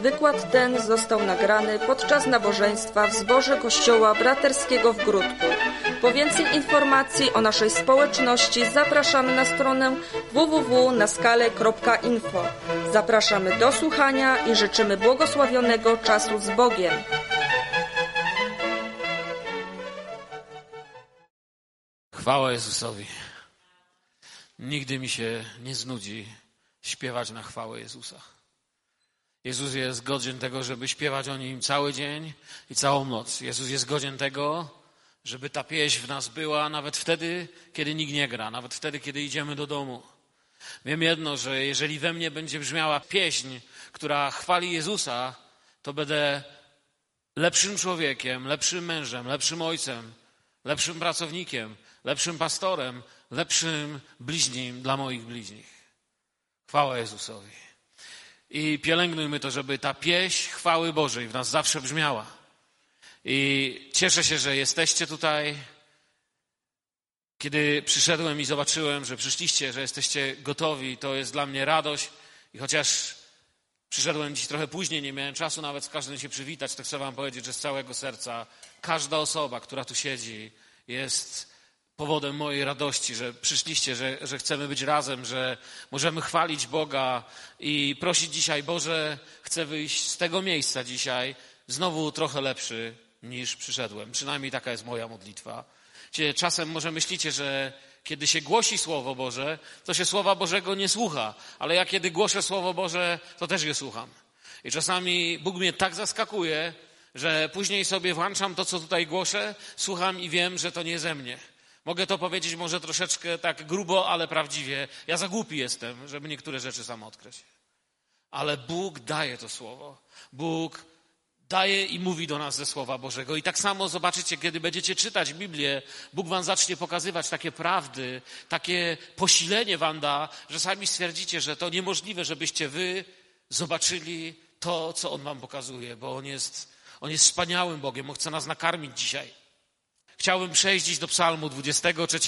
Wykład ten został nagrany podczas nabożeństwa w zborze Kościoła Braterskiego w Gródku. Po więcej informacji o naszej społeczności zapraszamy na stronę www.naskale.info. Zapraszamy do słuchania i życzymy błogosławionego czasu z Bogiem. Chwała Jezusowi. Nigdy mi się nie znudzi śpiewać na chwałę Jezusa. Jezus jest godzien tego, żeby śpiewać o Nim cały dzień i całą noc. Jezus jest godzien tego, żeby ta pieśń w nas była nawet wtedy, kiedy nikt nie gra, nawet wtedy, kiedy idziemy do domu. Wiem jedno, że jeżeli we mnie będzie brzmiała pieśń, która chwali Jezusa, to będę lepszym człowiekiem, lepszym mężem, lepszym ojcem, lepszym pracownikiem, lepszym pastorem, lepszym bliźnim dla moich bliźnich. Chwała Jezusowi. I pielęgnujmy to, żeby ta pieśń chwały Bożej w nas zawsze brzmiała. I cieszę się, że jesteście tutaj. Kiedy przyszedłem i zobaczyłem, że przyszliście, że jesteście gotowi, to jest dla mnie radość. I chociaż przyszedłem dziś trochę później, nie miałem czasu nawet z każdym się przywitać, to chcę wam powiedzieć, że z całego serca każda osoba, która tu siedzi, jest powodem mojej radości, że przyszliście, że chcemy być razem, że możemy chwalić Boga i prosić dzisiaj, Boże, chcę wyjść z tego miejsca dzisiaj znowu trochę lepszy niż przyszedłem. Przynajmniej taka jest moja modlitwa. Czasem może myślicie, że kiedy się głosi Słowo Boże, to się Słowa Bożego nie słucha, ale ja kiedy głoszę Słowo Boże, to też je słucham. I czasami Bóg mnie tak zaskakuje, że później sobie włączam to, co tutaj głoszę, słucham i wiem, że to nie ze mnie. Mogę to powiedzieć może troszeczkę tak grubo, ale prawdziwie. Ja za głupi jestem, żeby niektóre rzeczy sam odkryć. Ale Bóg daje to Słowo. Bóg daje i mówi do nas ze Słowa Bożego. I tak samo zobaczycie, kiedy będziecie czytać Biblię, Bóg wam zacznie pokazywać takie prawdy, takie posilenie wam da, że sami stwierdzicie, że to niemożliwe, żebyście wy zobaczyli to, co On wam pokazuje, bo On jest wspaniałym Bogiem, On chce nas nakarmić dzisiaj. Chciałbym przejść dziś do Psalmu 23.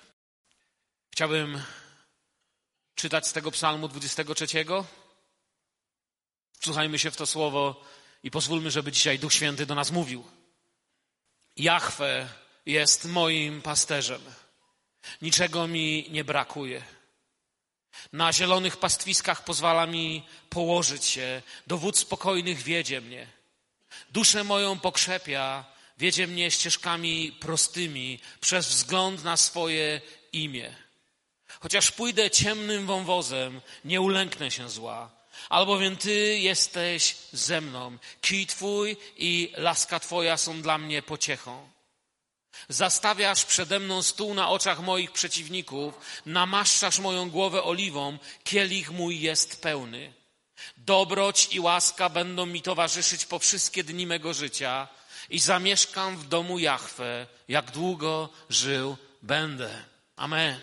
Chciałbym czytać z tego Psalmu 23. Wsłuchajmy się w to słowo i pozwólmy, żeby dzisiaj Duch Święty do nas mówił. Jahwe jest moim pasterzem. Niczego mi nie brakuje. Na zielonych pastwiskach pozwala mi położyć się. Do wód spokojnych wiedzie mnie. Duszę moją pokrzepia, wiedzie mnie ścieżkami prostymi przez wzgląd na swoje imię. Chociaż pójdę ciemnym wąwozem, nie ulęknę się zła, albowiem Ty jesteś ze mną. Kij Twój i laska Twoja są dla mnie pociechą. Zastawiasz przede mną stół na oczach moich przeciwników, namaszczasz moją głowę oliwą, kielich mój jest pełny. Dobroć i łaska będą mi towarzyszyć po wszystkie dni mego życia i zamieszkam w domu Jahwe, jak długo żył będę. Amen.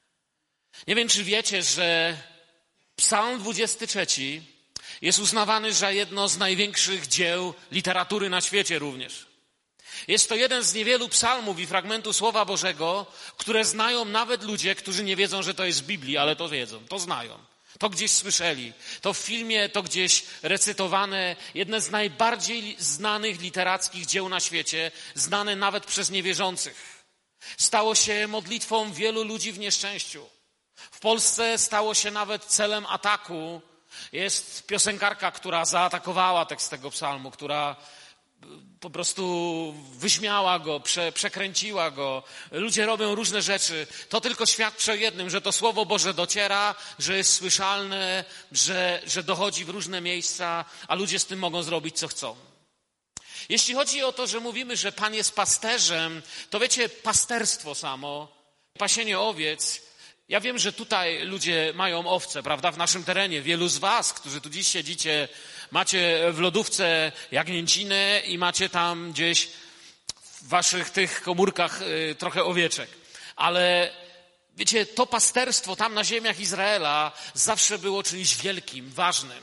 Nie wiem, czy wiecie, że Psalm 23 jest uznawany za jedno z największych dzieł literatury na świecie również. Jest to jeden z niewielu psalmów i fragmentów Słowa Bożego, które znają nawet ludzie, którzy nie wiedzą, że to jest w Biblii, ale to wiedzą, to znają. To gdzieś słyszeli, to w filmie, to gdzieś recytowane. Jedne z najbardziej znanych literackich dzieł na świecie, znane nawet przez niewierzących. Stało się modlitwą wielu ludzi w nieszczęściu. W Polsce stało się nawet celem ataku. Jest piosenkarka, która zaatakowała tekst tego psalmu, która po prostu wyśmiała go, przekręciła go. Ludzie robią różne rzeczy. To tylko świadczy o jednym, że to Słowo Boże dociera, że jest słyszalne, że dochodzi w różne miejsca, a ludzie z tym mogą zrobić, co chcą. Jeśli chodzi o to, że mówimy, że Pan jest pasterzem, to wiecie, pasterstwo samo, pasienie owiec. Ja wiem, że tutaj ludzie mają owce, prawda, w naszym terenie. Wielu z was, którzy tu dziś siedzicie, macie w lodówce jagnięcinę i macie tam gdzieś w waszych tych komórkach trochę owieczek. Ale wiecie, to pasterstwo tam na ziemiach Izraela zawsze było czymś wielkim, ważnym.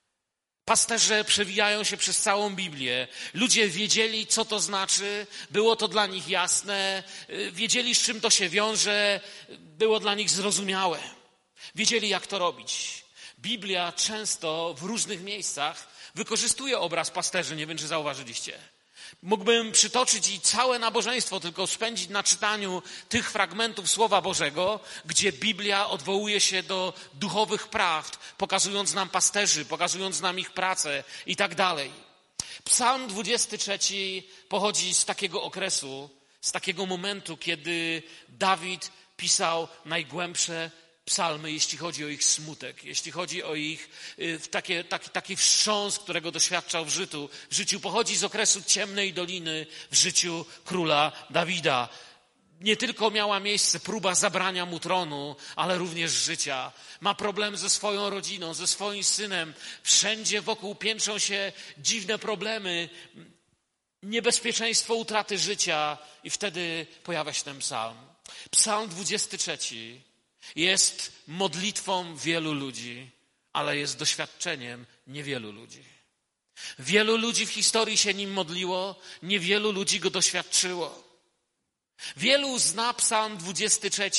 Pasterze przewijają się przez całą Biblię. Ludzie wiedzieli, co to znaczy, było to dla nich jasne, wiedzieli, z czym to się wiąże, było dla nich zrozumiałe. Wiedzieli, jak to robić. Biblia często w różnych miejscach wykorzystuje obraz pasterzy, nie wiem, czy zauważyliście. Mógłbym przytoczyć i całe nabożeństwo tylko spędzić na czytaniu tych fragmentów Słowa Bożego, gdzie Biblia odwołuje się do duchowych prawd, pokazując nam pasterzy, pokazując nam ich pracę i tak dalej. Psalm 23 pochodzi z takiego okresu, z takiego momentu, kiedy Dawid pisał najgłębsze psalmy, jeśli chodzi o ich smutek, jeśli chodzi o ich taki wstrząs, którego doświadczał w życiu. Pochodzi z okresu ciemnej doliny w życiu króla Dawida. Nie tylko miała miejsce próba zabrania mu tronu, ale również życia. Ma problem ze swoją rodziną, ze swoim synem. Wszędzie wokół piętrzą się dziwne problemy, niebezpieczeństwo utraty życia i wtedy pojawia się ten psalm. Psalm 23 jest modlitwą wielu ludzi, ale jest doświadczeniem niewielu ludzi. Wielu ludzi w historii się nim modliło, niewielu ludzi go doświadczyło. Wielu zna Psalm 23,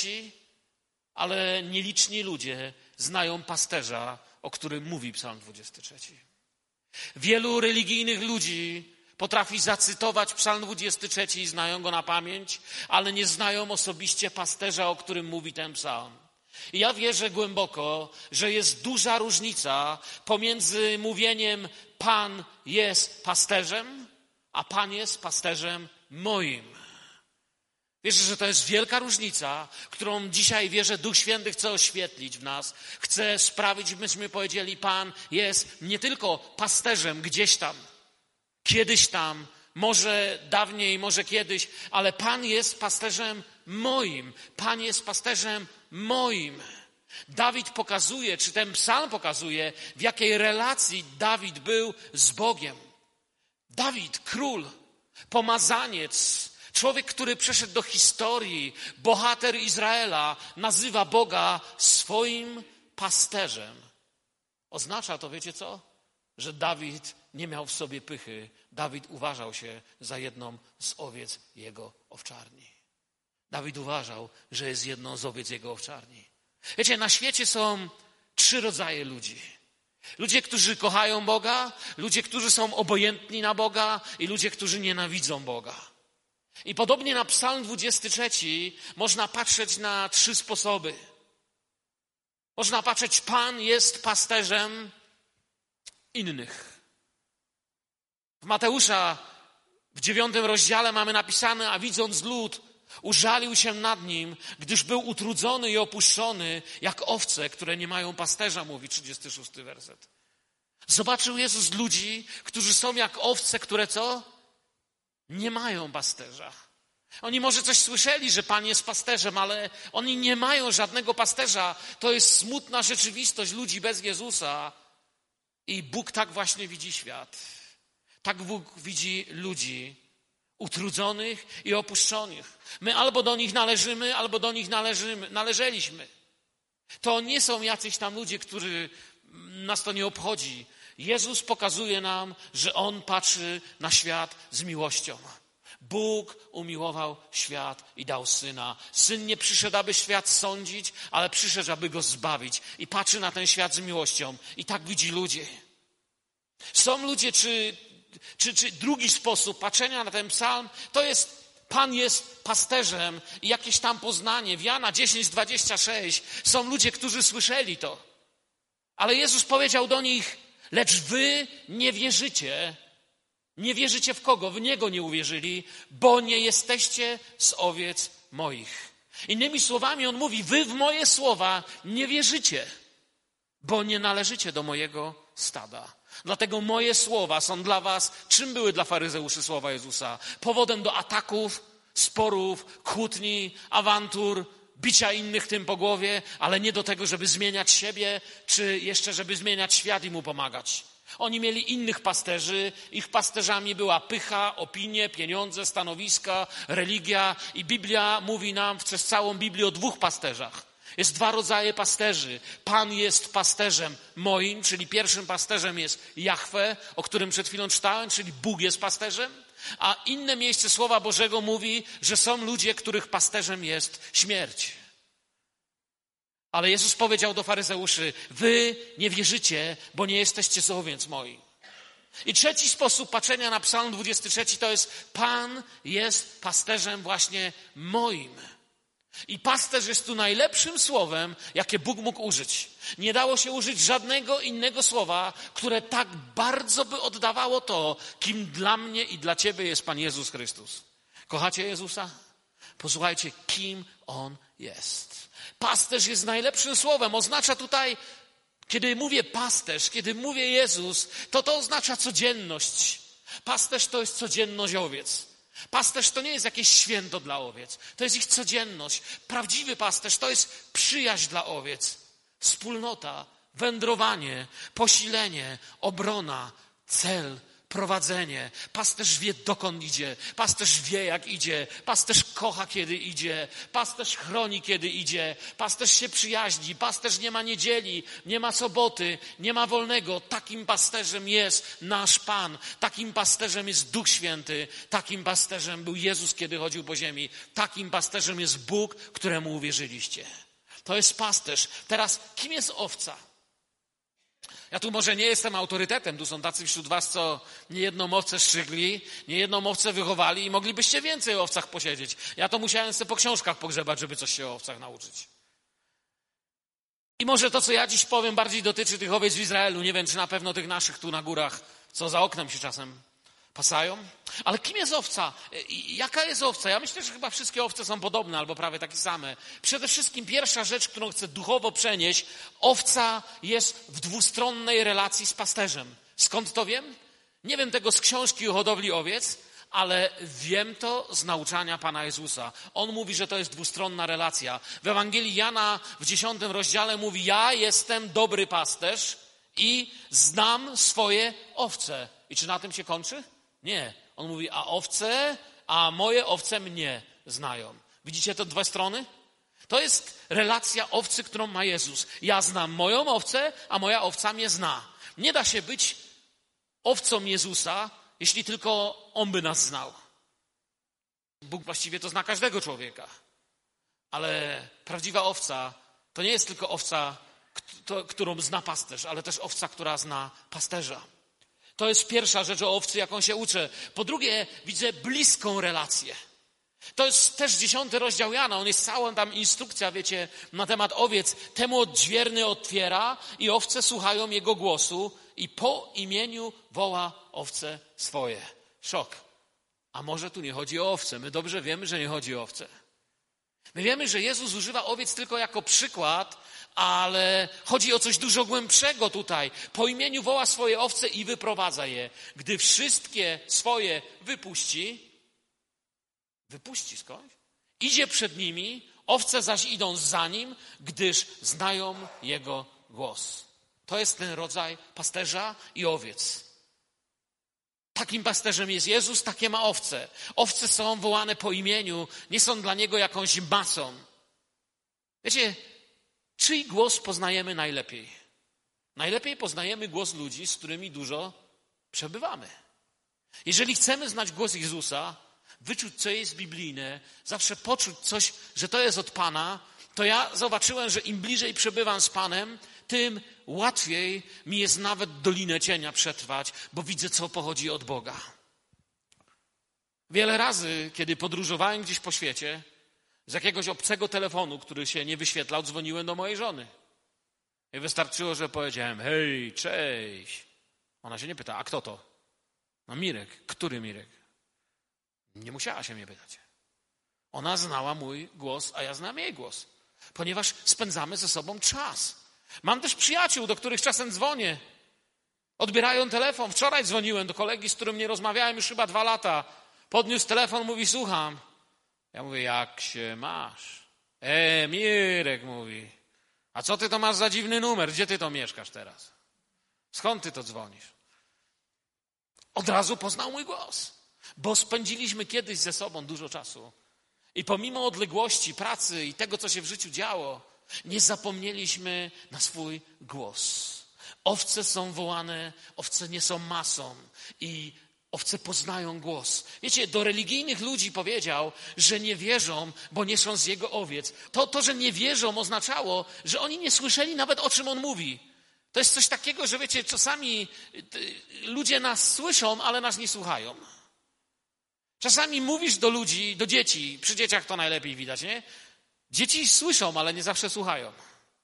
ale nieliczni ludzie znają pasterza, o którym mówi Psalm 23. Wielu religijnych ludzi potrafi zacytować Psalm 23 i znają go na pamięć, ale nie znają osobiście pasterza, o którym mówi ten psalm. I ja wierzę głęboko, że jest duża różnica pomiędzy mówieniem Pan jest pasterzem, a Pan jest pasterzem moim. Wierzę, że to jest wielka różnica, którą dzisiaj wierzę Duch Święty chce oświetlić w nas. Chce sprawić, byśmy powiedzieli, Pan jest nie tylko pasterzem gdzieś tam, kiedyś tam, może dawniej, może kiedyś, ale Pan jest pasterzem moim. Pan jest pasterzem moim. Dawid pokazuje, czy ten psalm pokazuje, w jakiej relacji Dawid był z Bogiem. Dawid, król, pomazaniec, człowiek, który przeszedł do historii, bohater Izraela, nazywa Boga swoim pasterzem. Oznacza to, wiecie co? Że Dawid nie miał w sobie pychy. Dawid uważał się za jedną z owiec jego owczarni. Dawid uważał, że jest jedną z owiec jego owczarni. Wiecie, na świecie są 3 rodzaje ludzi. Ludzie, którzy kochają Boga, ludzie, którzy są obojętni na Boga i ludzie, którzy nienawidzą Boga. I podobnie na Psalm 23 można patrzeć na 3 sposoby. Można patrzeć, Pan jest pasterzem innych. W Mateusza w 9 rozdziale mamy napisane, a widząc lud, użalił się nad nim, gdyż był utrudzony i opuszczony, jak owce, które nie mają pasterza, mówi 36 werset. Zobaczył Jezus ludzi, którzy są jak owce, które co? Nie mają pasterza. Oni może coś słyszeli, że Pan jest pasterzem, ale oni nie mają żadnego pasterza. To jest smutna rzeczywistość ludzi bez Jezusa. I Bóg tak właśnie widzi świat. Tak Bóg widzi ludzi utrudzonych i opuszczonych. My albo do nich należymy, albo do nich należeliśmy. To nie są jacyś tam ludzie, którzy nas to nie obchodzi. Jezus pokazuje nam, że On patrzy na świat z miłością. Bóg umiłował świat i dał Syna. Syn nie przyszedł, aby świat sądzić, ale przyszedł, aby go zbawić. I patrzy na ten świat z miłością. I tak widzi ludzi. Są ludzie, czy drugi sposób patrzenia na ten psalm, to jest Pan jest pasterzem i jakieś tam poznanie. W Jana 10:26 są ludzie, którzy słyszeli to. Ale Jezus powiedział do nich, lecz wy nie wierzycie. Nie wierzycie w kogo? W Niego nie uwierzyli, bo nie jesteście z owiec moich. Innymi słowami On mówi, wy w moje słowa nie wierzycie, bo nie należycie do mojego stada. Dlatego moje słowa są dla was, czym były dla faryzeuszy słowa Jezusa? Powodem do ataków, sporów, kłótni, awantur, bicia innych tym po głowie, ale nie do tego, żeby zmieniać siebie, czy jeszcze, żeby zmieniać świat i mu pomagać. Oni mieli innych pasterzy, ich pasterzami była pycha, opinie, pieniądze, stanowiska, religia i Biblia mówi nam przez całą Biblię o 2 pasterzach. Jest 2 rodzaje pasterzy. Pan jest pasterzem moim, czyli pierwszym pasterzem jest Jahwe, o którym przed chwilą czytałem, czyli Bóg jest pasterzem, a inne miejsce Słowa Bożego mówi, że są ludzie, których pasterzem jest śmierć. Ale Jezus powiedział do faryzeuszy, wy nie wierzycie, bo nie jesteście z owiec moich. I trzeci sposób patrzenia na Psalm 23 to jest: Pan jest pasterzem właśnie moim. I pasterz jest tu najlepszym słowem, jakie Bóg mógł użyć. Nie dało się użyć żadnego innego słowa, które tak bardzo by oddawało to, kim dla mnie i dla ciebie jest Pan Jezus Chrystus. Kochacie Jezusa? Posłuchajcie, kim On jest. Pasterz jest najlepszym słowem. Oznacza tutaj, kiedy mówię pasterz, kiedy mówię Jezus, to oznacza codzienność. Pasterz to jest codzienność owiec. Pasterz to nie jest jakieś święto dla owiec. To jest ich codzienność. Prawdziwy pasterz to jest przyjaźń dla owiec. Wspólnota, wędrowanie, posilenie, obrona, cel, prowadzenie. Pasterz wie, dokąd idzie. Pasterz wie, jak idzie. Pasterz kocha, kiedy idzie. Pasterz chroni, kiedy idzie. Pasterz się przyjaźni. Pasterz nie ma niedzieli, nie ma soboty, nie ma wolnego. Takim pasterzem jest nasz Pan. Takim pasterzem jest Duch Święty. Takim pasterzem był Jezus, kiedy chodził po ziemi. Takim pasterzem jest Bóg, któremu uwierzyliście. To jest pasterz. Teraz, kim jest owca? Ja tu może nie jestem autorytetem, tu są tacy wśród was, co niejedną owcę strzygli, niejedną owcę wychowali i moglibyście więcej o owcach posiedzieć. Ja to musiałem sobie po książkach pogrzebać, żeby coś się o owcach nauczyć. I może to, co ja dziś powiem, bardziej dotyczy tych owiec w Izraelu. Nie wiem, czy na pewno tych naszych tu na górach, co za oknem się czasem pasają. Ale kim jest owca? Jaka jest owca? Ja myślę, że chyba wszystkie owce są podobne albo prawie takie same. Przede wszystkim pierwsza rzecz, którą chcę duchowo przenieść, owca jest w dwustronnej relacji z pasterzem. Skąd to wiem? Nie wiem tego z książki o hodowli owiec, ale wiem to z nauczania Pana Jezusa. On mówi, że to jest dwustronna relacja. W Ewangelii Jana w 10 rozdziale mówi: ja jestem dobry pasterz i znam swoje owce. I czy na tym się kończy? Nie. On mówi, a moje owce mnie znają. Widzicie te dwie strony? To jest relacja owcy, którą ma Jezus. Ja znam moją owcę, a moja owca mnie zna. Nie da się być owcą Jezusa, jeśli tylko On by nas znał. Bóg właściwie to zna każdego człowieka. Ale prawdziwa owca to nie jest tylko owca, którą zna pasterz, ale też owca, która zna pasterza. To jest pierwsza rzecz o owcy, jaką się uczę. Po drugie, widzę bliską relację. To jest też 10 rozdział Jana. On jest cała tam instrukcja, wiecie, na temat owiec. Temu odźwierny otwiera i owce słuchają jego głosu i po imieniu woła owce swoje. Szok. A może tu nie chodzi o owce? My dobrze wiemy, że nie chodzi o owce. My wiemy, że Jezus używa owiec tylko jako przykład, ale chodzi o coś dużo głębszego tutaj. Po imieniu woła swoje owce i wyprowadza je. Gdy wszystkie swoje wypuści skądś, idzie przed nimi, owce zaś idą za nim, gdyż znają jego głos. To jest ten rodzaj pasterza i owiec. Takim pasterzem jest Jezus, takie ma owce. Owce są wołane po imieniu, nie są dla niego jakąś masą. Wiecie, czyj głos poznajemy najlepiej? Najlepiej poznajemy głos ludzi, z którymi dużo przebywamy. Jeżeli chcemy znać głos Jezusa, wyczuć, co jest biblijne, zawsze poczuć coś, że to jest od Pana, to ja zobaczyłem, że im bliżej przebywam z Panem, tym łatwiej mi jest nawet dolinę cienia przetrwać, bo widzę, co pochodzi od Boga. Wiele razy, kiedy podróżowałem gdzieś po świecie, z jakiegoś obcego telefonu, który się nie wyświetlał, dzwoniłem do mojej żony. I wystarczyło, że powiedziałem: hej, cześć. Ona się nie pyta: a kto to? No Mirek. Który Mirek? Nie musiała się mnie pytać. Ona znała mój głos, a ja znałem jej głos. Ponieważ spędzamy ze sobą czas. Mam też przyjaciół, do których czasem dzwonię. Odbierają telefon. Wczoraj dzwoniłem do kolegi, z którym nie rozmawiałem już chyba 2 lata. Podniósł telefon, mówi: słucham. Ja mówię: jak się masz? Mirek, mówi. A co ty to masz za dziwny numer? Gdzie ty to mieszkasz teraz? Skąd ty to dzwonisz? Od razu poznał mój głos, bo spędziliśmy kiedyś ze sobą dużo czasu. I pomimo odległości, pracy i tego, co się w życiu działo, nie zapomnieliśmy na swój głos. Owce są wołane, owce nie są masą i owce poznają głos. Wiecie, do religijnych ludzi powiedział, że nie wierzą, bo nie są z jego owiec. To, że nie wierzą, oznaczało, że oni nie słyszeli nawet, o czym on mówi. To jest coś takiego, że wiecie, czasami ludzie nas słyszą, ale nas nie słuchają. Czasami mówisz do ludzi, do dzieci, przy dzieciach to najlepiej widać, nie? Dzieci słyszą, ale nie zawsze słuchają.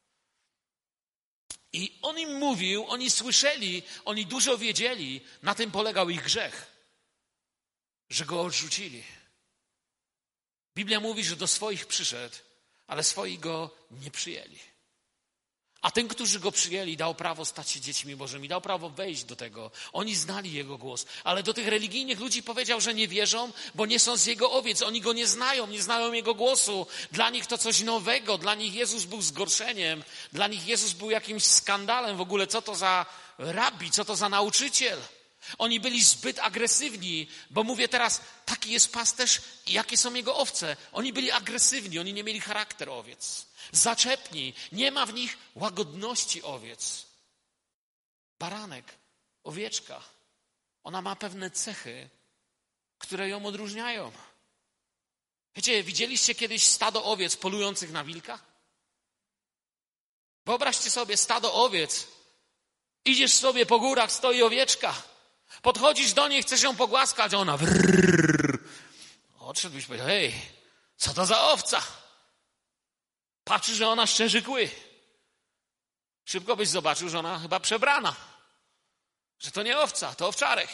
I on im mówił, oni słyszeli, oni dużo wiedzieli, na tym polegał ich grzech, że go odrzucili. Biblia mówi, że do swoich przyszedł, ale swoi go nie przyjęli. A tym, którzy go przyjęli, dał prawo stać się dziećmi Bożymi, dał prawo wejść do tego. Oni znali jego głos, ale do tych religijnych ludzi powiedział, że nie wierzą, bo nie są z jego owiec. Oni go nie znają jego głosu. Dla nich to coś nowego, dla nich Jezus był zgorszeniem, dla nich Jezus był jakimś skandalem. W ogóle co to za rabi, co to za nauczyciel? Oni byli zbyt agresywni, bo mówię teraz, taki jest pasterz i jakie są jego owce. Oni byli agresywni, oni nie mieli charakteru owiec. Zaczepni, nie ma w nich łagodności owiec. Baranek, owieczka, ona ma pewne cechy, które ją odróżniają. Wiecie, widzieliście kiedyś stado owiec polujących na wilka? Wyobraźcie sobie stado owiec. Idziesz sobie po górach, stoi owieczka. Podchodzisz do niej, chcesz ją pogłaskać, a ona wrrrr. Odszedłbyś i powiedział, hej, co to za owca? Patrzy, że ona szczerzy kły. Szybko byś zobaczył, że ona chyba przebrana. Że to nie owca, to owczarek.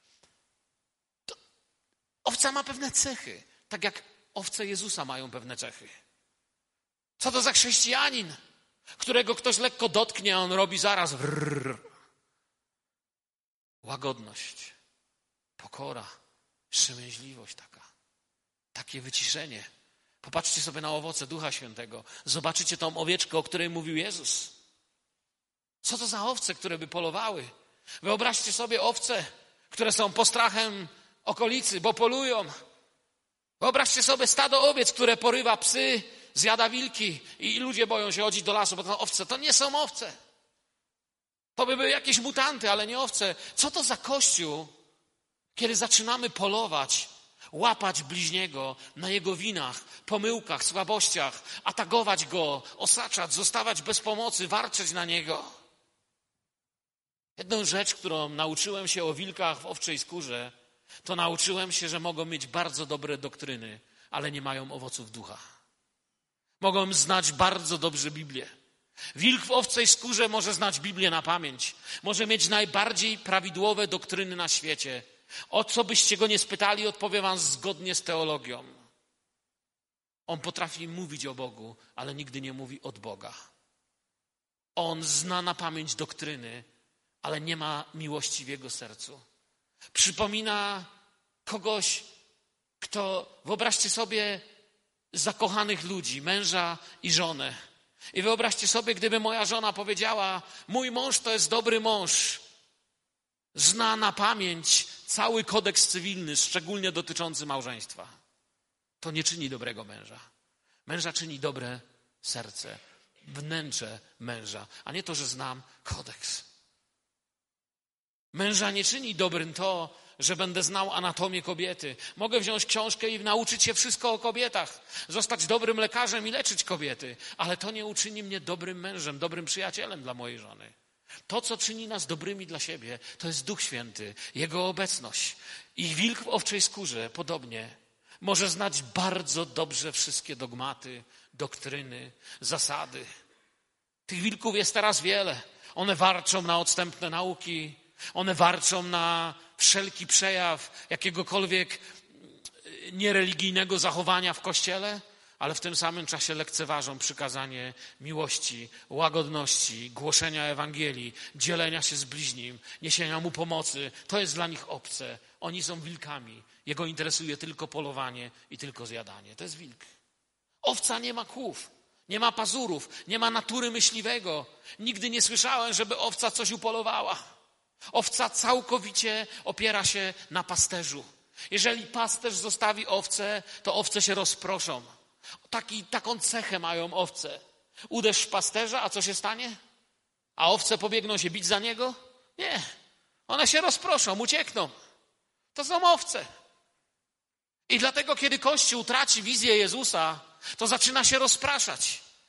Owca ma pewne cechy, tak jak owce Jezusa mają pewne cechy. Co to za chrześcijanin, którego ktoś lekko dotknie, a on robi zaraz wrrrr. Łagodność, pokora, wstrzemięźliwość taka, takie wyciszenie. Popatrzcie sobie na owoce Ducha Świętego. Zobaczycie tą owieczkę, o której mówił Jezus. Co to za owce, które by polowały? Wyobraźcie sobie owce, które są postrachem okolicy, bo polują. Wyobraźcie sobie stado owiec, które porywa psy, zjada wilki i ludzie boją się chodzić do lasu, bo to owce. To nie są owce. To by były jakieś mutanty, ale nie owce. Co to za Kościół, kiedy zaczynamy polować, łapać bliźniego na jego winach, pomyłkach, słabościach, atakować go, osaczać, zostawać bez pomocy, warczeć na niego. Jedną rzecz, którą nauczyłem się o wilkach w owczej skórze, to nauczyłem się, że mogą mieć bardzo dobre doktryny, ale nie mają owoców ducha. Mogą znać bardzo dobrze Biblię. Wilk w owczej skórze może znać Biblię na pamięć. Może mieć najbardziej prawidłowe doktryny na świecie. O co byście go nie spytali, odpowie wam zgodnie z teologią. On potrafi mówić o Bogu, ale nigdy nie mówi od Boga. On zna na pamięć doktryny, ale nie ma miłości w jego sercu. Przypomina kogoś, kto, wyobraźcie sobie, zakochanych ludzi, męża i żonę. I wyobraźcie sobie, gdyby moja żona powiedziała, mój mąż to jest dobry mąż. Zna na pamięć cały kodeks cywilny, szczególnie dotyczący małżeństwa. To nie czyni dobrego męża. Męża czyni dobre serce, wnętrze męża, a nie to, że znam kodeks. Męża nie czyni dobrym to, że będę znał anatomię kobiety. Mogę wziąć książkę i nauczyć się wszystko o kobietach, zostać dobrym lekarzem i leczyć kobiety, ale to nie uczyni mnie dobrym mężem, dobrym przyjacielem dla mojej żony. To, co czyni nas dobrymi dla siebie, to jest Duch Święty, Jego obecność. I wilk w owczej skórze podobnie może znać bardzo dobrze wszystkie dogmaty, doktryny, zasady. Tych wilków jest teraz wiele. One warczą na odstępne nauki, one warczą na wszelki przejaw jakiegokolwiek niereligijnego zachowania w Kościele, ale w tym samym czasie lekceważą przykazanie miłości, łagodności, głoszenia Ewangelii, dzielenia się z bliźnim, niesienia mu pomocy. To jest dla nich obce. Oni są wilkami. Jego interesuje tylko polowanie i tylko zjadanie. To jest wilk. Owca nie ma kłów, nie ma pazurów, nie ma natury myśliwego. Nigdy nie słyszałem, żeby owca coś upolowała. Owca całkowicie opiera się na pasterzu. Jeżeli pasterz zostawi owce, to owce się rozproszą. Taką cechę mają owce. Uderz pasterza, a co się stanie? A owce pobiegną się bić za niego? Nie. One się rozproszą, uciekną. To są owce. I dlatego, kiedy Kościół traci wizję Jezusa, to zaczyna się rozpraszać.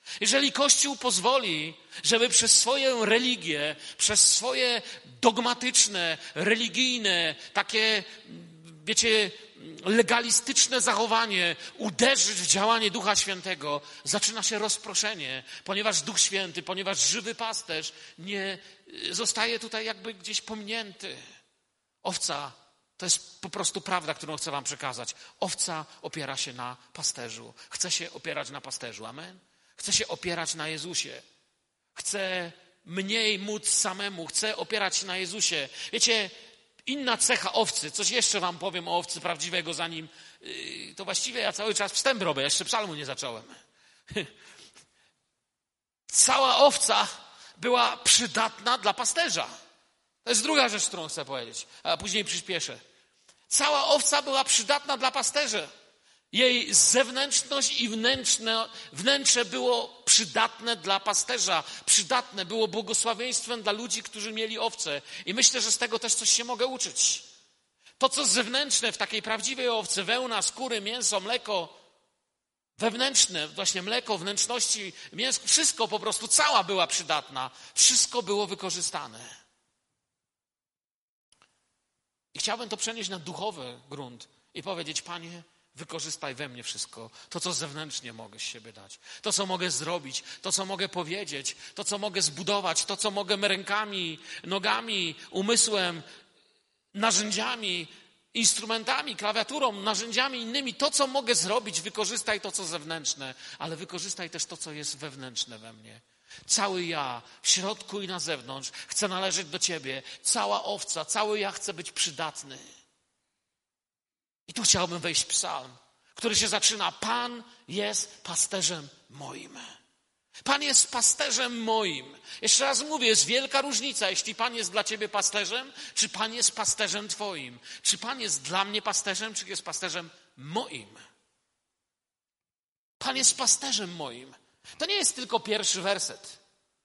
Jeżeli Kościół pozwoli, żeby przez swoją religię, przez swoje dogmatyczne, religijne, takie, wiecie, legalistyczne zachowanie uderzyć w działanie Ducha Świętego, zaczyna się rozproszenie, ponieważ Duch Święty, ponieważ żywy pasterz nie zostaje tutaj jakby gdzieś pominięty. Owca, to jest po prostu prawda, którą chcę wam przekazać. Owca opiera się na pasterzu. Chce się opierać na pasterzu. Amen? Chce się opierać na Jezusie. Chce mniej móc samemu. Chce opierać się na Jezusie. Wiecie, inna cecha owcy, coś jeszcze wam powiem o owcy prawdziwego, zanim to właściwie ja cały czas wstęp robię, jeszcze psalmu nie zacząłem. Cała owca była przydatna dla pasterza. To jest druga rzecz, którą chcę powiedzieć, a później przyspieszę. Cała owca była przydatna dla pasterza. Jej zewnętrzność i wnętrze było przydatne dla pasterza. Przydatne było błogosławieństwem dla ludzi, którzy mieli owce. I myślę, że z tego też coś się mogę uczyć. To, co zewnętrzne w takiej prawdziwej owcy, wełna, skóry, mięso, mleko, wewnętrzne, właśnie mleko, wnętrzności, mięsko, wszystko po prostu, cała była przydatna. Wszystko było wykorzystane. I chciałbym to przenieść na duchowy grunt i powiedzieć: Panie, wykorzystaj we mnie wszystko. To, co zewnętrznie mogę z siebie dać. To, co mogę zrobić. To, co mogę powiedzieć. To, co mogę zbudować. To, co mogę rękami, nogami, umysłem, narzędziami, instrumentami, klawiaturą, narzędziami innymi. To, co mogę zrobić, wykorzystaj to, co zewnętrzne. Ale wykorzystaj też to, co jest wewnętrzne we mnie. Cały ja, w środku i na zewnątrz, chcę należeć do Ciebie. Cała owca, cały ja chcę być przydatny. I tu chciałbym wejść w psalm, który się zaczyna: Pan jest pasterzem moim. Pan jest pasterzem moim. Jeszcze raz mówię, jest wielka różnica, jeśli Pan jest dla ciebie pasterzem, czy Pan jest pasterzem twoim. Czy Pan jest dla mnie pasterzem, czy jest pasterzem moim. Pan jest pasterzem moim. To nie jest tylko pierwszy werset.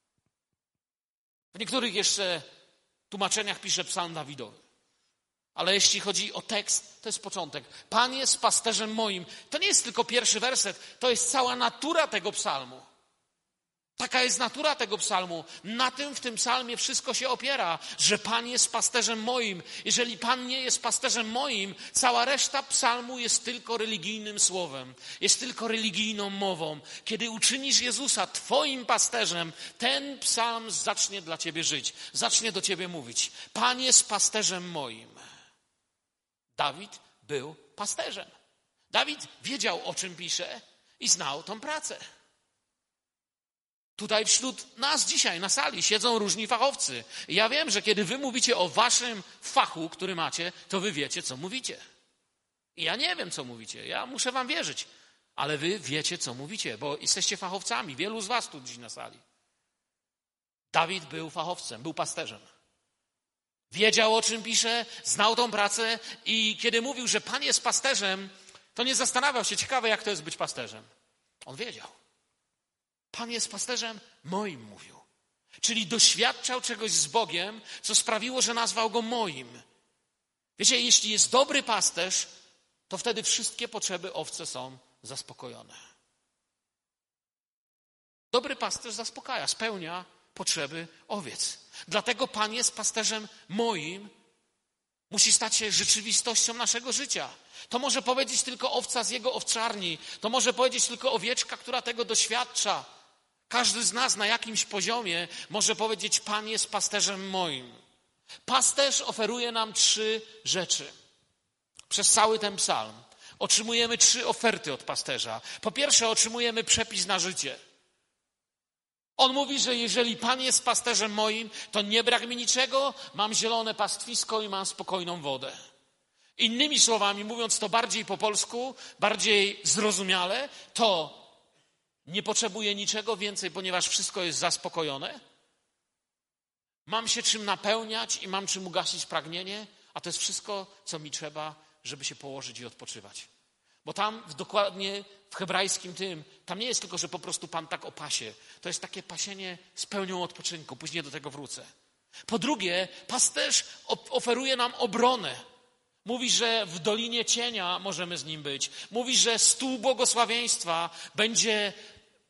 W niektórych jeszcze tłumaczeniach pisze psalm Dawidowy. Ale jeśli chodzi o tekst, to jest początek. Pan jest pasterzem moim. To nie jest tylko pierwszy werset, to jest cała natura tego psalmu. Taka jest natura tego psalmu. Na tym w tym psalmie wszystko się opiera, że Pan jest pasterzem moim. Jeżeli Pan nie jest pasterzem moim, cała reszta psalmu jest tylko religijnym słowem. Jest tylko religijną mową. Kiedy uczynisz Jezusa twoim pasterzem, ten psalm zacznie dla ciebie żyć. Zacznie do ciebie mówić. Pan jest pasterzem moim. Dawid był pasterzem. Dawid wiedział, o czym pisze i znał tą pracę. Tutaj wśród nas dzisiaj na sali siedzą różni fachowcy. I ja wiem, że kiedy wy mówicie o waszym fachu, który macie, to wy wiecie, co mówicie. I ja nie wiem, co mówicie. Ja muszę wam wierzyć. Ale wy wiecie, co mówicie, bo jesteście fachowcami. Wielu z was tu dziś na sali. Dawid był fachowcem, był pasterzem. Wiedział, o czym pisze, znał tą pracę i kiedy mówił, że Pan jest pasterzem, to nie zastanawiał się, ciekawe, jak to jest być pasterzem. On wiedział. Pan jest pasterzem moim, mówił. Czyli doświadczał czegoś z Bogiem, co sprawiło, że nazwał go moim. Wiecie, jeśli jest dobry pasterz, to wtedy wszystkie potrzeby owce są zaspokojone. Dobry pasterz zaspokaja, spełnia potrzeby owiec. Dlatego Pan jest pasterzem moim. Musi stać się rzeczywistością naszego życia. To może powiedzieć tylko owca z jego owczarni. To może powiedzieć tylko owieczka, która tego doświadcza. Każdy z nas na jakimś poziomie może powiedzieć: Pan jest pasterzem moim. Pasterz oferuje nam 3 rzeczy. Przez cały ten psalm otrzymujemy 3 oferty od pasterza. Po pierwsze, otrzymujemy przepis na życie. On mówi, że jeżeli Pan jest pasterzem moim, to nie brak mi niczego, mam zielone pastwisko i mam spokojną wodę. Innymi słowami, mówiąc to bardziej po polsku, bardziej zrozumiale, to nie potrzebuję niczego więcej, ponieważ wszystko jest zaspokojone. Mam się czym napełniać i mam czym ugasić pragnienie, a to jest wszystko, co mi trzeba, żeby się położyć i odpoczywać. Bo tam dokładnie w hebrajskim tam nie jest tylko, że po prostu Pan tak opasie. To jest takie pasienie z pełnią odpoczynku. Później do tego wrócę. Po drugie, pasterz oferuje nam obronę. Mówi, że w dolinie cienia możemy z nim być. Mówi, że stół błogosławieństwa będzie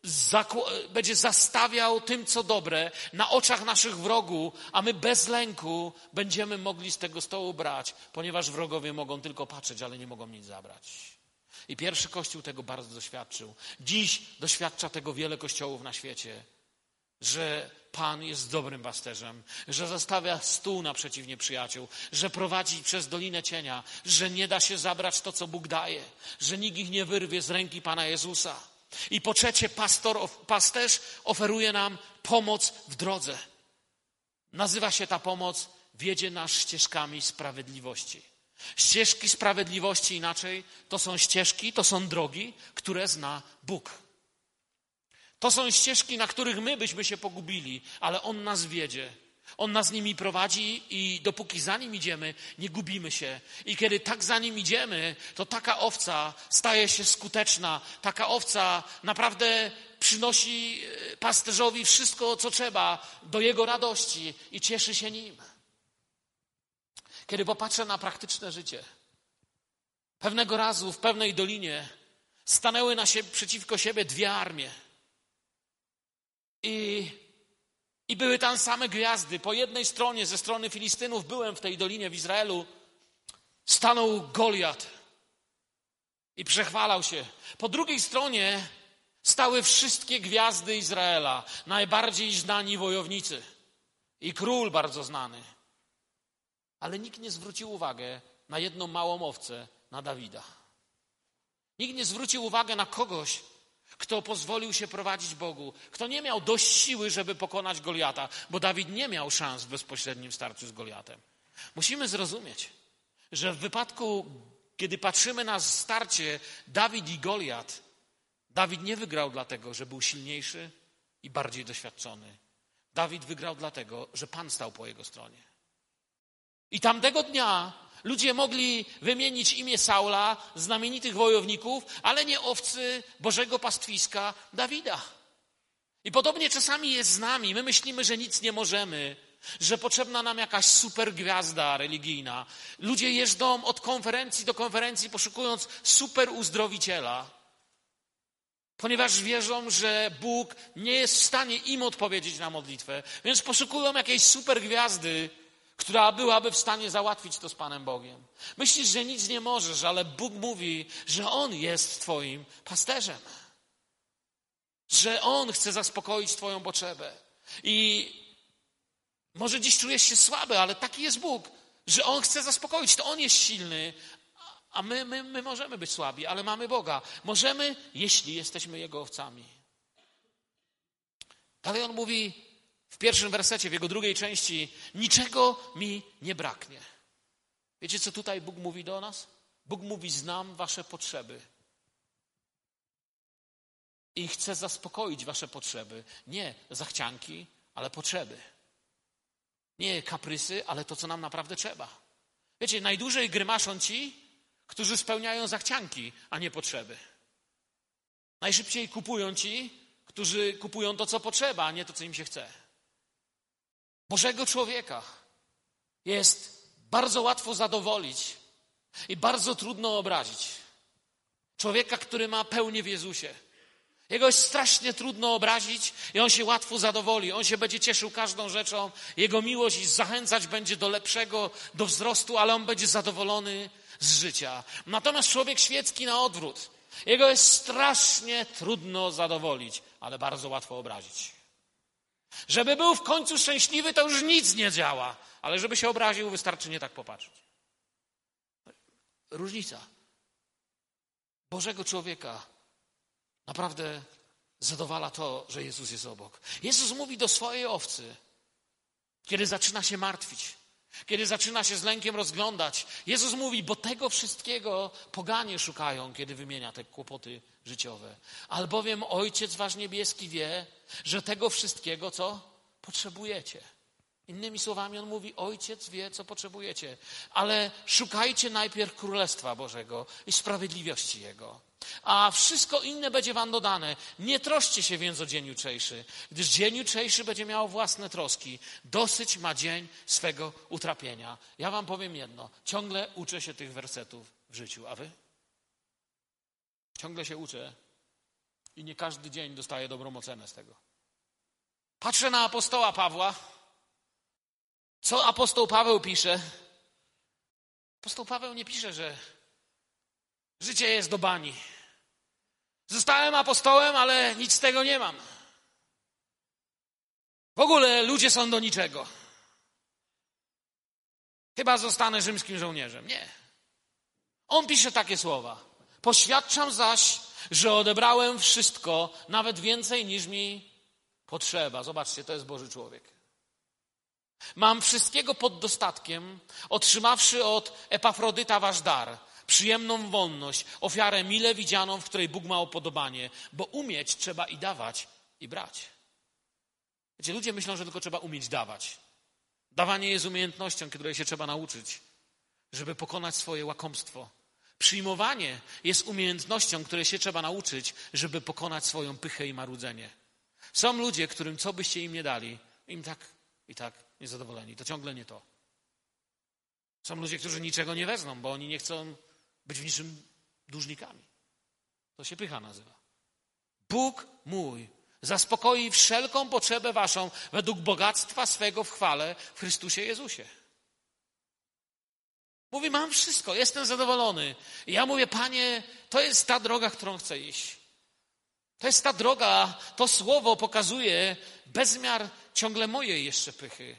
będzie zastawiał tym, co dobre, na oczach naszych wrogów, a my bez lęku będziemy mogli z tego stołu brać, ponieważ wrogowie mogą tylko patrzeć, ale nie mogą nic zabrać. I pierwszy Kościół tego bardzo doświadczył. Dziś doświadcza tego wiele kościołów na świecie, że Pan jest dobrym pasterzem, że zostawia stół naprzeciw nieprzyjaciół, że prowadzi przez Dolinę Cienia, że nie da się zabrać to, co Bóg daje, że nikt ich nie wyrwie z ręki Pana Jezusa. I po trzecie, pasterz oferuje nam pomoc w drodze. Nazywa się ta pomoc wiedzie nas ścieżkami sprawiedliwości. Ścieżki sprawiedliwości inaczej to są ścieżki, to są drogi, które zna Bóg. To są ścieżki, na których my byśmy się pogubili, ale On nas wiedzie. On nas nimi prowadzi i dopóki za Nim idziemy, nie gubimy się. I kiedy tak za Nim idziemy, to taka owca staje się skuteczna. Taka owca naprawdę przynosi pasterzowi wszystko, co trzeba do jego radości i cieszy się nim. Kiedy popatrzę na praktyczne życie, pewnego razu w pewnej dolinie stanęły przeciwko siebie dwie armie. I były tam same gwiazdy. Po jednej stronie, ze strony Filistynów, byłem w tej dolinie w Izraelu, stanął Goliat i przechwalał się. Po drugiej stronie stały wszystkie gwiazdy Izraela, najbardziej znani wojownicy i król bardzo znany. Ale nikt nie zwrócił uwagi na jedną małą owcę, na Dawida. Nikt nie zwrócił uwagi na kogoś, kto pozwolił się prowadzić Bogu, kto nie miał dość siły, żeby pokonać Goliata, bo Dawid nie miał szans w bezpośrednim starciu z Goliatem. Musimy zrozumieć, że w wypadku, kiedy patrzymy na starcie Dawid i Goliat, Dawid nie wygrał dlatego, że był silniejszy i bardziej doświadczony. Dawid wygrał dlatego, że Pan stał po jego stronie. I tamtego dnia ludzie mogli wymienić imię Saula, znamienitych wojowników, ale nie owcy Bożego pastwiska Dawida. I podobnie czasami jest z nami. My myślimy, że nic nie możemy, że potrzebna nam jakaś super gwiazda religijna. Ludzie jeżdżą od konferencji do konferencji, poszukując super uzdrowiciela, ponieważ wierzą, że Bóg nie jest w stanie im odpowiedzieć na modlitwę, więc poszukują jakiejś super gwiazdy, która byłaby w stanie załatwić to z Panem Bogiem. Myślisz, że nic nie możesz, ale Bóg mówi, że On jest twoim pasterzem. Że On chce zaspokoić twoją potrzebę. I może dziś czujesz się słaby, ale taki jest Bóg, że On chce zaspokoić. To On jest silny, a my możemy być słabi, ale mamy Boga. Możemy, jeśli jesteśmy Jego owcami. Dalej On mówi w pierwszym wersecie, w jego drugiej części, niczego mi nie braknie. Wiecie, co tutaj Bóg mówi do nas? Bóg mówi, znam wasze potrzeby. I chcę zaspokoić wasze potrzeby. Nie zachcianki, ale potrzeby. Nie kaprysy, ale to, co nam naprawdę trzeba. Wiecie, najdłużej grymaszą ci, którzy spełniają zachcianki, a nie potrzeby. Najszybciej kupują ci, którzy kupują to, co potrzeba, a nie to, co im się chce. Bożego człowieka jest bardzo łatwo zadowolić i bardzo trudno obrazić. Człowieka, który ma pełnię w Jezusie. Jego jest strasznie trudno obrazić i on się łatwo zadowoli. On się będzie cieszył każdą rzeczą. Jego miłość i zachęcać będzie do lepszego, do wzrostu, ale on będzie zadowolony z życia. Natomiast człowiek świecki na odwrót. Jego jest strasznie trudno zadowolić, ale bardzo łatwo obrazić. Żeby był w końcu szczęśliwy, to już nic nie działa. Ale żeby się obraził, wystarczy nie tak popatrzeć. Różnica. Bożego człowieka naprawdę zadowala to, że Jezus jest obok. Jezus mówi do swojej owcy, kiedy zaczyna się martwić, kiedy zaczyna się z lękiem rozglądać. Jezus mówi, bo tego wszystkiego poganie szukają, kiedy wymienia te kłopoty życiowe. Albowiem Ojciec wasz niebieski wie, że tego wszystkiego, co potrzebujecie. Innymi słowami on mówi, Ojciec wie, co potrzebujecie. Ale szukajcie najpierw Królestwa Bożego i sprawiedliwości Jego. A wszystko inne będzie wam dodane. Nie troszcie się więc o dzień jutrzejszy, gdyż dzień jutrzejszy będzie miał własne troski. Dosyć ma dzień swego utrapienia. Ja wam powiem jedno. Ciągle uczę się tych wersetów w życiu. A wy? Ciągle się uczę I nie każdy dzień dostaję dobrą ocenę z tego. Patrzę na apostoła Pawła. Co apostoł Paweł pisze? Apostoł Paweł nie pisze, że życie jest do bani. Zostałem apostołem, ale nic z tego nie mam. W ogóle ludzie są do niczego. Chyba zostanę rzymskim żołnierzem. Nie. On pisze takie słowa. Poświadczam zaś, że odebrałem wszystko, nawet więcej niż mi potrzeba. Zobaczcie, to jest Boży człowiek. Mam wszystkiego pod dostatkiem, otrzymawszy od Epafrodyta wasz dar, przyjemną wolność, ofiarę mile widzianą, w której Bóg ma upodobanie, bo umieć trzeba i dawać, i brać. Wiecie, ludzie myślą, że tylko trzeba umieć dawać. Dawanie jest umiejętnością, której się trzeba nauczyć, żeby pokonać swoje łakomstwo. Przyjmowanie jest umiejętnością, której się trzeba nauczyć, żeby pokonać swoją pychę i marudzenie. Są ludzie, którym co byście im nie dali, im tak i tak niezadowoleni. To ciągle nie to. Są ludzie, którzy niczego nie wezmą, bo oni nie chcą być w niczym dłużnikami. To się pycha nazywa. Bóg mój zaspokoi wszelką potrzebę waszą według bogactwa swego w chwale w Chrystusie Jezusie. Mówi, mam wszystko, jestem zadowolony. I ja mówię, Panie, to jest ta droga, którą chcę iść. To jest ta droga, to słowo pokazuje bezmiar ciągle mojej jeszcze pychy.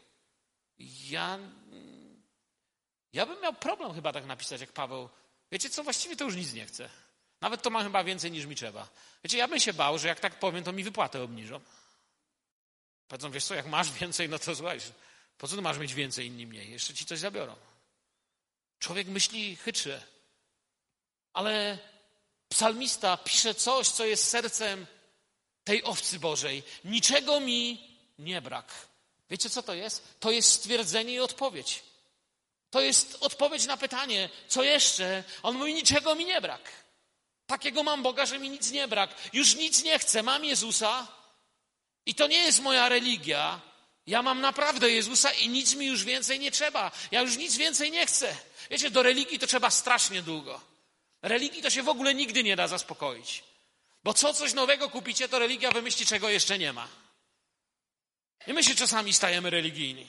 Ja bym miał problem chyba tak napisać jak Paweł. Wiecie co, właściwie to już nic nie chcę. Nawet to ma chyba więcej niż mi trzeba. Wiecie, ja bym się bał, że jak tak powiem, to mi wypłatę obniżą. Powiedzą, wiesz co, jak masz więcej, no to słuchaj, po co ty masz mieć więcej, inni mniej? Jeszcze ci coś zabiorą. Człowiek myśli chytrze. Ale psalmista pisze coś, co jest sercem tej owcy Bożej. Niczego mi nie brak. Wiecie, co to jest? To jest stwierdzenie i odpowiedź. To jest odpowiedź na pytanie, co jeszcze? On mówi, niczego mi nie brak. Takiego mam Boga, że mi nic nie brak. Już nic nie chcę, mam Jezusa i to nie jest moja religia. Ja mam naprawdę Jezusa i nic mi już więcej nie trzeba. Ja już nic więcej nie chcę. Wiecie, do religii to trzeba strasznie długo. Religii to się w ogóle nigdy nie da zaspokoić. Bo co coś nowego kupicie, to religia wymyśli, czego jeszcze nie ma. I my się czasami stajemy religijni.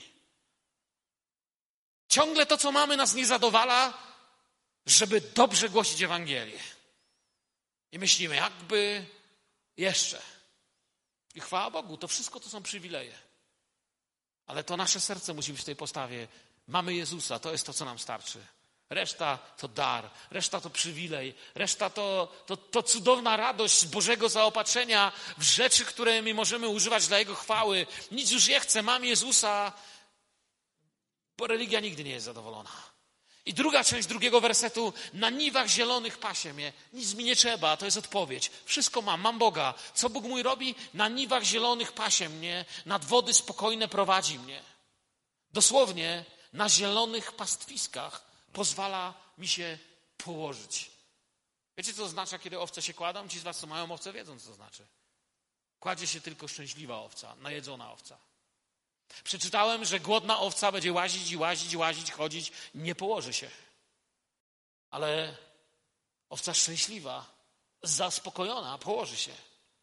Ciągle to, co mamy, nas nie zadowala, żeby dobrze głosić Ewangelię. I myślimy, jakby jeszcze. I chwała Bogu, to wszystko to są przywileje. Ale to nasze serce musi być w tej postawie. Mamy Jezusa, to jest to, co nam starczy. Reszta to dar, reszta to przywilej, reszta to cudowna radość Bożego zaopatrzenia w rzeczy, które my możemy używać dla Jego chwały. Nic już nie chcę, mam Jezusa, bo religia nigdy nie jest zadowolona. I druga część drugiego wersetu, na niwach zielonych pasie mnie, nic mi nie trzeba, to jest odpowiedź. Wszystko mam Boga. Co Bóg mój robi? Na niwach zielonych pasie mnie, nad wody spokojne prowadzi mnie. Dosłownie na zielonych pastwiskach pozwala mi się położyć. Wiecie, co to oznacza, kiedy owce się kładą? Ci z was, co mają owce, wiedzą, co to znaczy. Kładzie się tylko szczęśliwa owca, najedzona owca. Przeczytałem, że głodna owca będzie łazić, chodzić, nie położy się. Ale owca szczęśliwa, zaspokojona, położy się.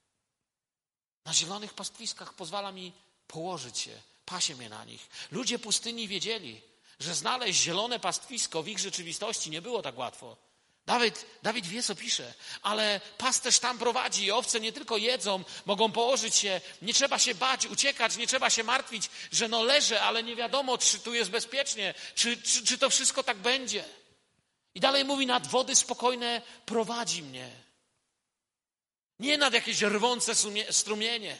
Na zielonych pastwiskach pozwala mi położyć się, pasie mnie na nich. Ludzie pustyni wiedzieli, że znaleźć zielone pastwisko w ich rzeczywistości nie było tak łatwo. Dawid wie, co pisze, ale pasterz tam prowadzi i owce nie tylko jedzą, mogą położyć się, nie trzeba się bać, uciekać, nie trzeba się martwić, że no leżę, ale nie wiadomo, czy tu jest bezpiecznie, czy to wszystko tak będzie. I dalej mówi, nad wody spokojne prowadzi mnie. Nie nad jakieś rwące strumienie.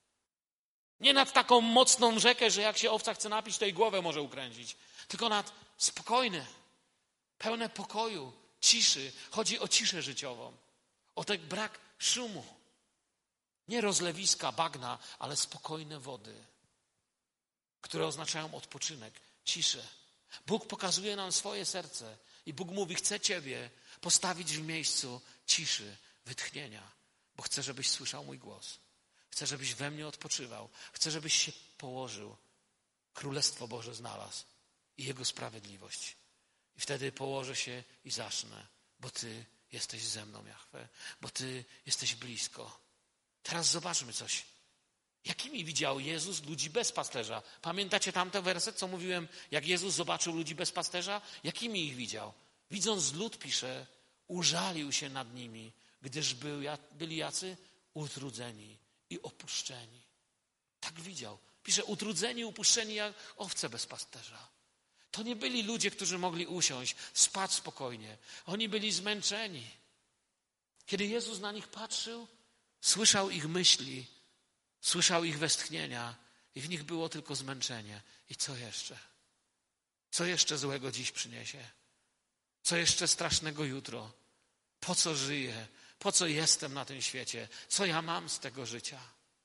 Nie nad taką mocną rzekę, że jak się owca chce napić, to jej głowę może ukręcić. Tylko nad spokojne, pełne pokoju, ciszy. Chodzi o ciszę życiową. O ten brak szumu. Nie rozlewiska, bagna, ale spokojne wody, które oznaczają odpoczynek, ciszę. Bóg pokazuje nam swoje serce i Bóg mówi, chcę Ciebie postawić w miejscu ciszy, wytchnienia, bo chcę, żebyś słyszał mój głos. Chcę, żebyś we mnie odpoczywał. Chcę, żebyś się położył. Królestwo Boże znalazł i Jego sprawiedliwość. I wtedy położę się i zacznę, bo Ty jesteś ze mną, Jahwe, bo Ty jesteś blisko. Teraz zobaczmy coś. Jakimi widział Jezus ludzi bez pasterza? Pamiętacie tamten werset, co mówiłem, jak Jezus zobaczył ludzi bez pasterza? Jakimi ich widział? Widząc lud, pisze, użalił się nad nimi, gdyż byli jacy? Utrudzeni i opuszczeni. Tak widział. Pisze, utrudzeni, upuszczeni jak owce bez pasterza. To nie byli ludzie, którzy mogli usiąść, spać spokojnie. Oni byli zmęczeni. Kiedy Jezus na nich patrzył, słyszał ich myśli, słyszał ich westchnienia i w nich było tylko zmęczenie. I co jeszcze? Co jeszcze złego dziś przyniesie? Co jeszcze strasznego jutro? Po co żyję? Po co jestem na tym świecie? Co ja mam z tego życia?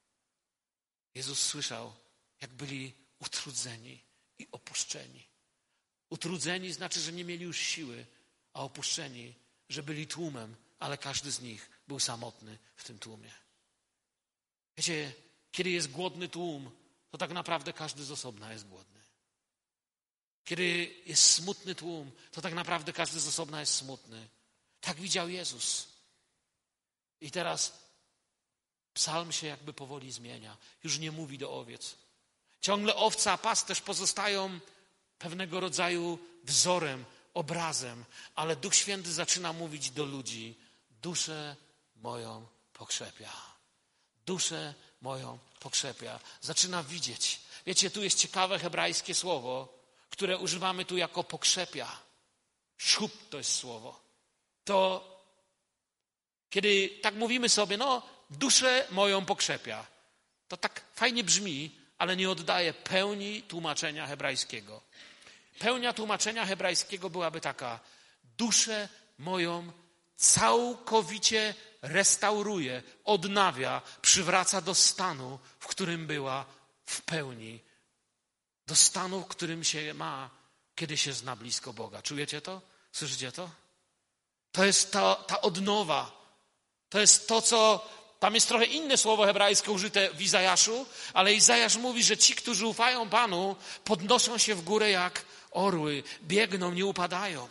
Jezus słyszał, jak byli utrudzeni i opuszczeni. Utrudzeni znaczy, że nie mieli już siły, a opuszczeni, że byli tłumem, ale każdy z nich był samotny w tym tłumie. Wiecie, kiedy jest głodny tłum, to tak naprawdę każdy z osobna jest głodny. Kiedy jest smutny tłum, to tak naprawdę każdy z osobna jest smutny. Tak widział Jezus. I teraz psalm się jakby powoli zmienia. Już nie mówi do owiec. Ciągle owca, a pasterz pozostają pewnego rodzaju wzorem, obrazem, ale Duch Święty zaczyna mówić do ludzi. Duszę moją pokrzepia. Duszę moją pokrzepia. Zaczyna widzieć. Wiecie, tu jest ciekawe hebrajskie słowo, które używamy tu jako pokrzepia. Szub to jest słowo. To kiedy tak mówimy sobie, duszę moją pokrzepia. To tak fajnie brzmi, ale nie oddaje pełni tłumaczenia hebrajskiego. Pełnia tłumaczenia hebrajskiego byłaby taka: duszę moją całkowicie restauruje, odnawia, przywraca do stanu, w którym była w pełni. Do stanu, w którym się ma, kiedy się zna blisko Boga. Czujecie to? Słyszycie to? To jest ta odnowa. To jest to, co... Tam jest trochę inne słowo hebrajskie użyte w Izajaszu, ale Izajasz mówi, że ci, którzy ufają Panu, podnoszą się w górę jak orły, biegną, nie upadają.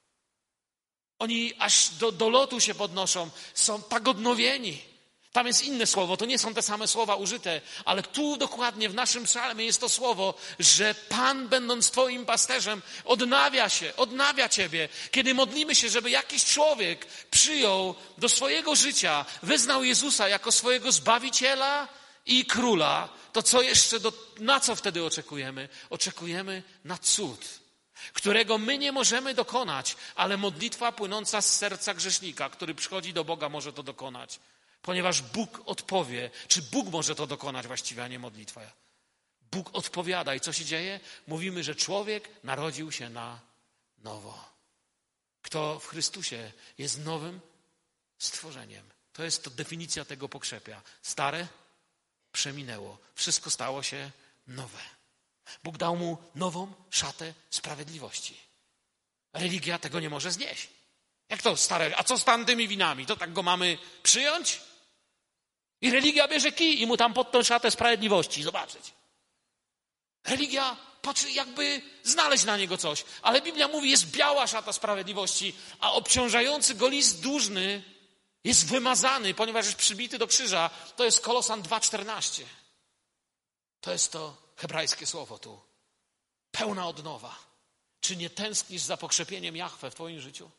Oni aż do lotu się podnoszą, są tak odnowieni. Tam jest inne słowo, to nie są te same słowa użyte, ale tu dokładnie w naszym psalmie jest to słowo, że Pan, będąc Twoim pasterzem, odnawia Ciebie. Kiedy modlimy się, żeby jakiś człowiek przyjął do swojego życia, wyznał Jezusa jako swojego Zbawiciela i Króla, to co jeszcze, na co wtedy oczekujemy? Oczekujemy na cud, którego my nie możemy dokonać, ale modlitwa płynąca z serca grzesznika, który przychodzi do Boga, może to dokonać. Ponieważ Bóg odpowie, czy Bóg może to dokonać właściwie, a nie modlitwa. Bóg odpowiada i co się dzieje? Mówimy, że człowiek narodził się na nowo. Kto w Chrystusie jest nowym stworzeniem. To jest to definicja tego pokrzepia. Stare przeminęło. Wszystko stało się nowe. Bóg dał mu nową szatę sprawiedliwości. Religia tego nie może znieść. Jak to stare? A co z tamtymi winami? To tak go mamy przyjąć? I religia bierze kij i mu tam pod tą szatę sprawiedliwości zobaczyć. Religia patrzy, jakby znaleźć na niego coś. Ale Biblia mówi, jest biała szata sprawiedliwości, a obciążający go list dłużny jest wymazany, ponieważ jest przybity do krzyża. To jest Kolosan 2,14. To jest to hebrajskie słowo tu. Pełna odnowa. Czy nie tęsknisz za pokrzepieniem Jahwe w twoim życiu?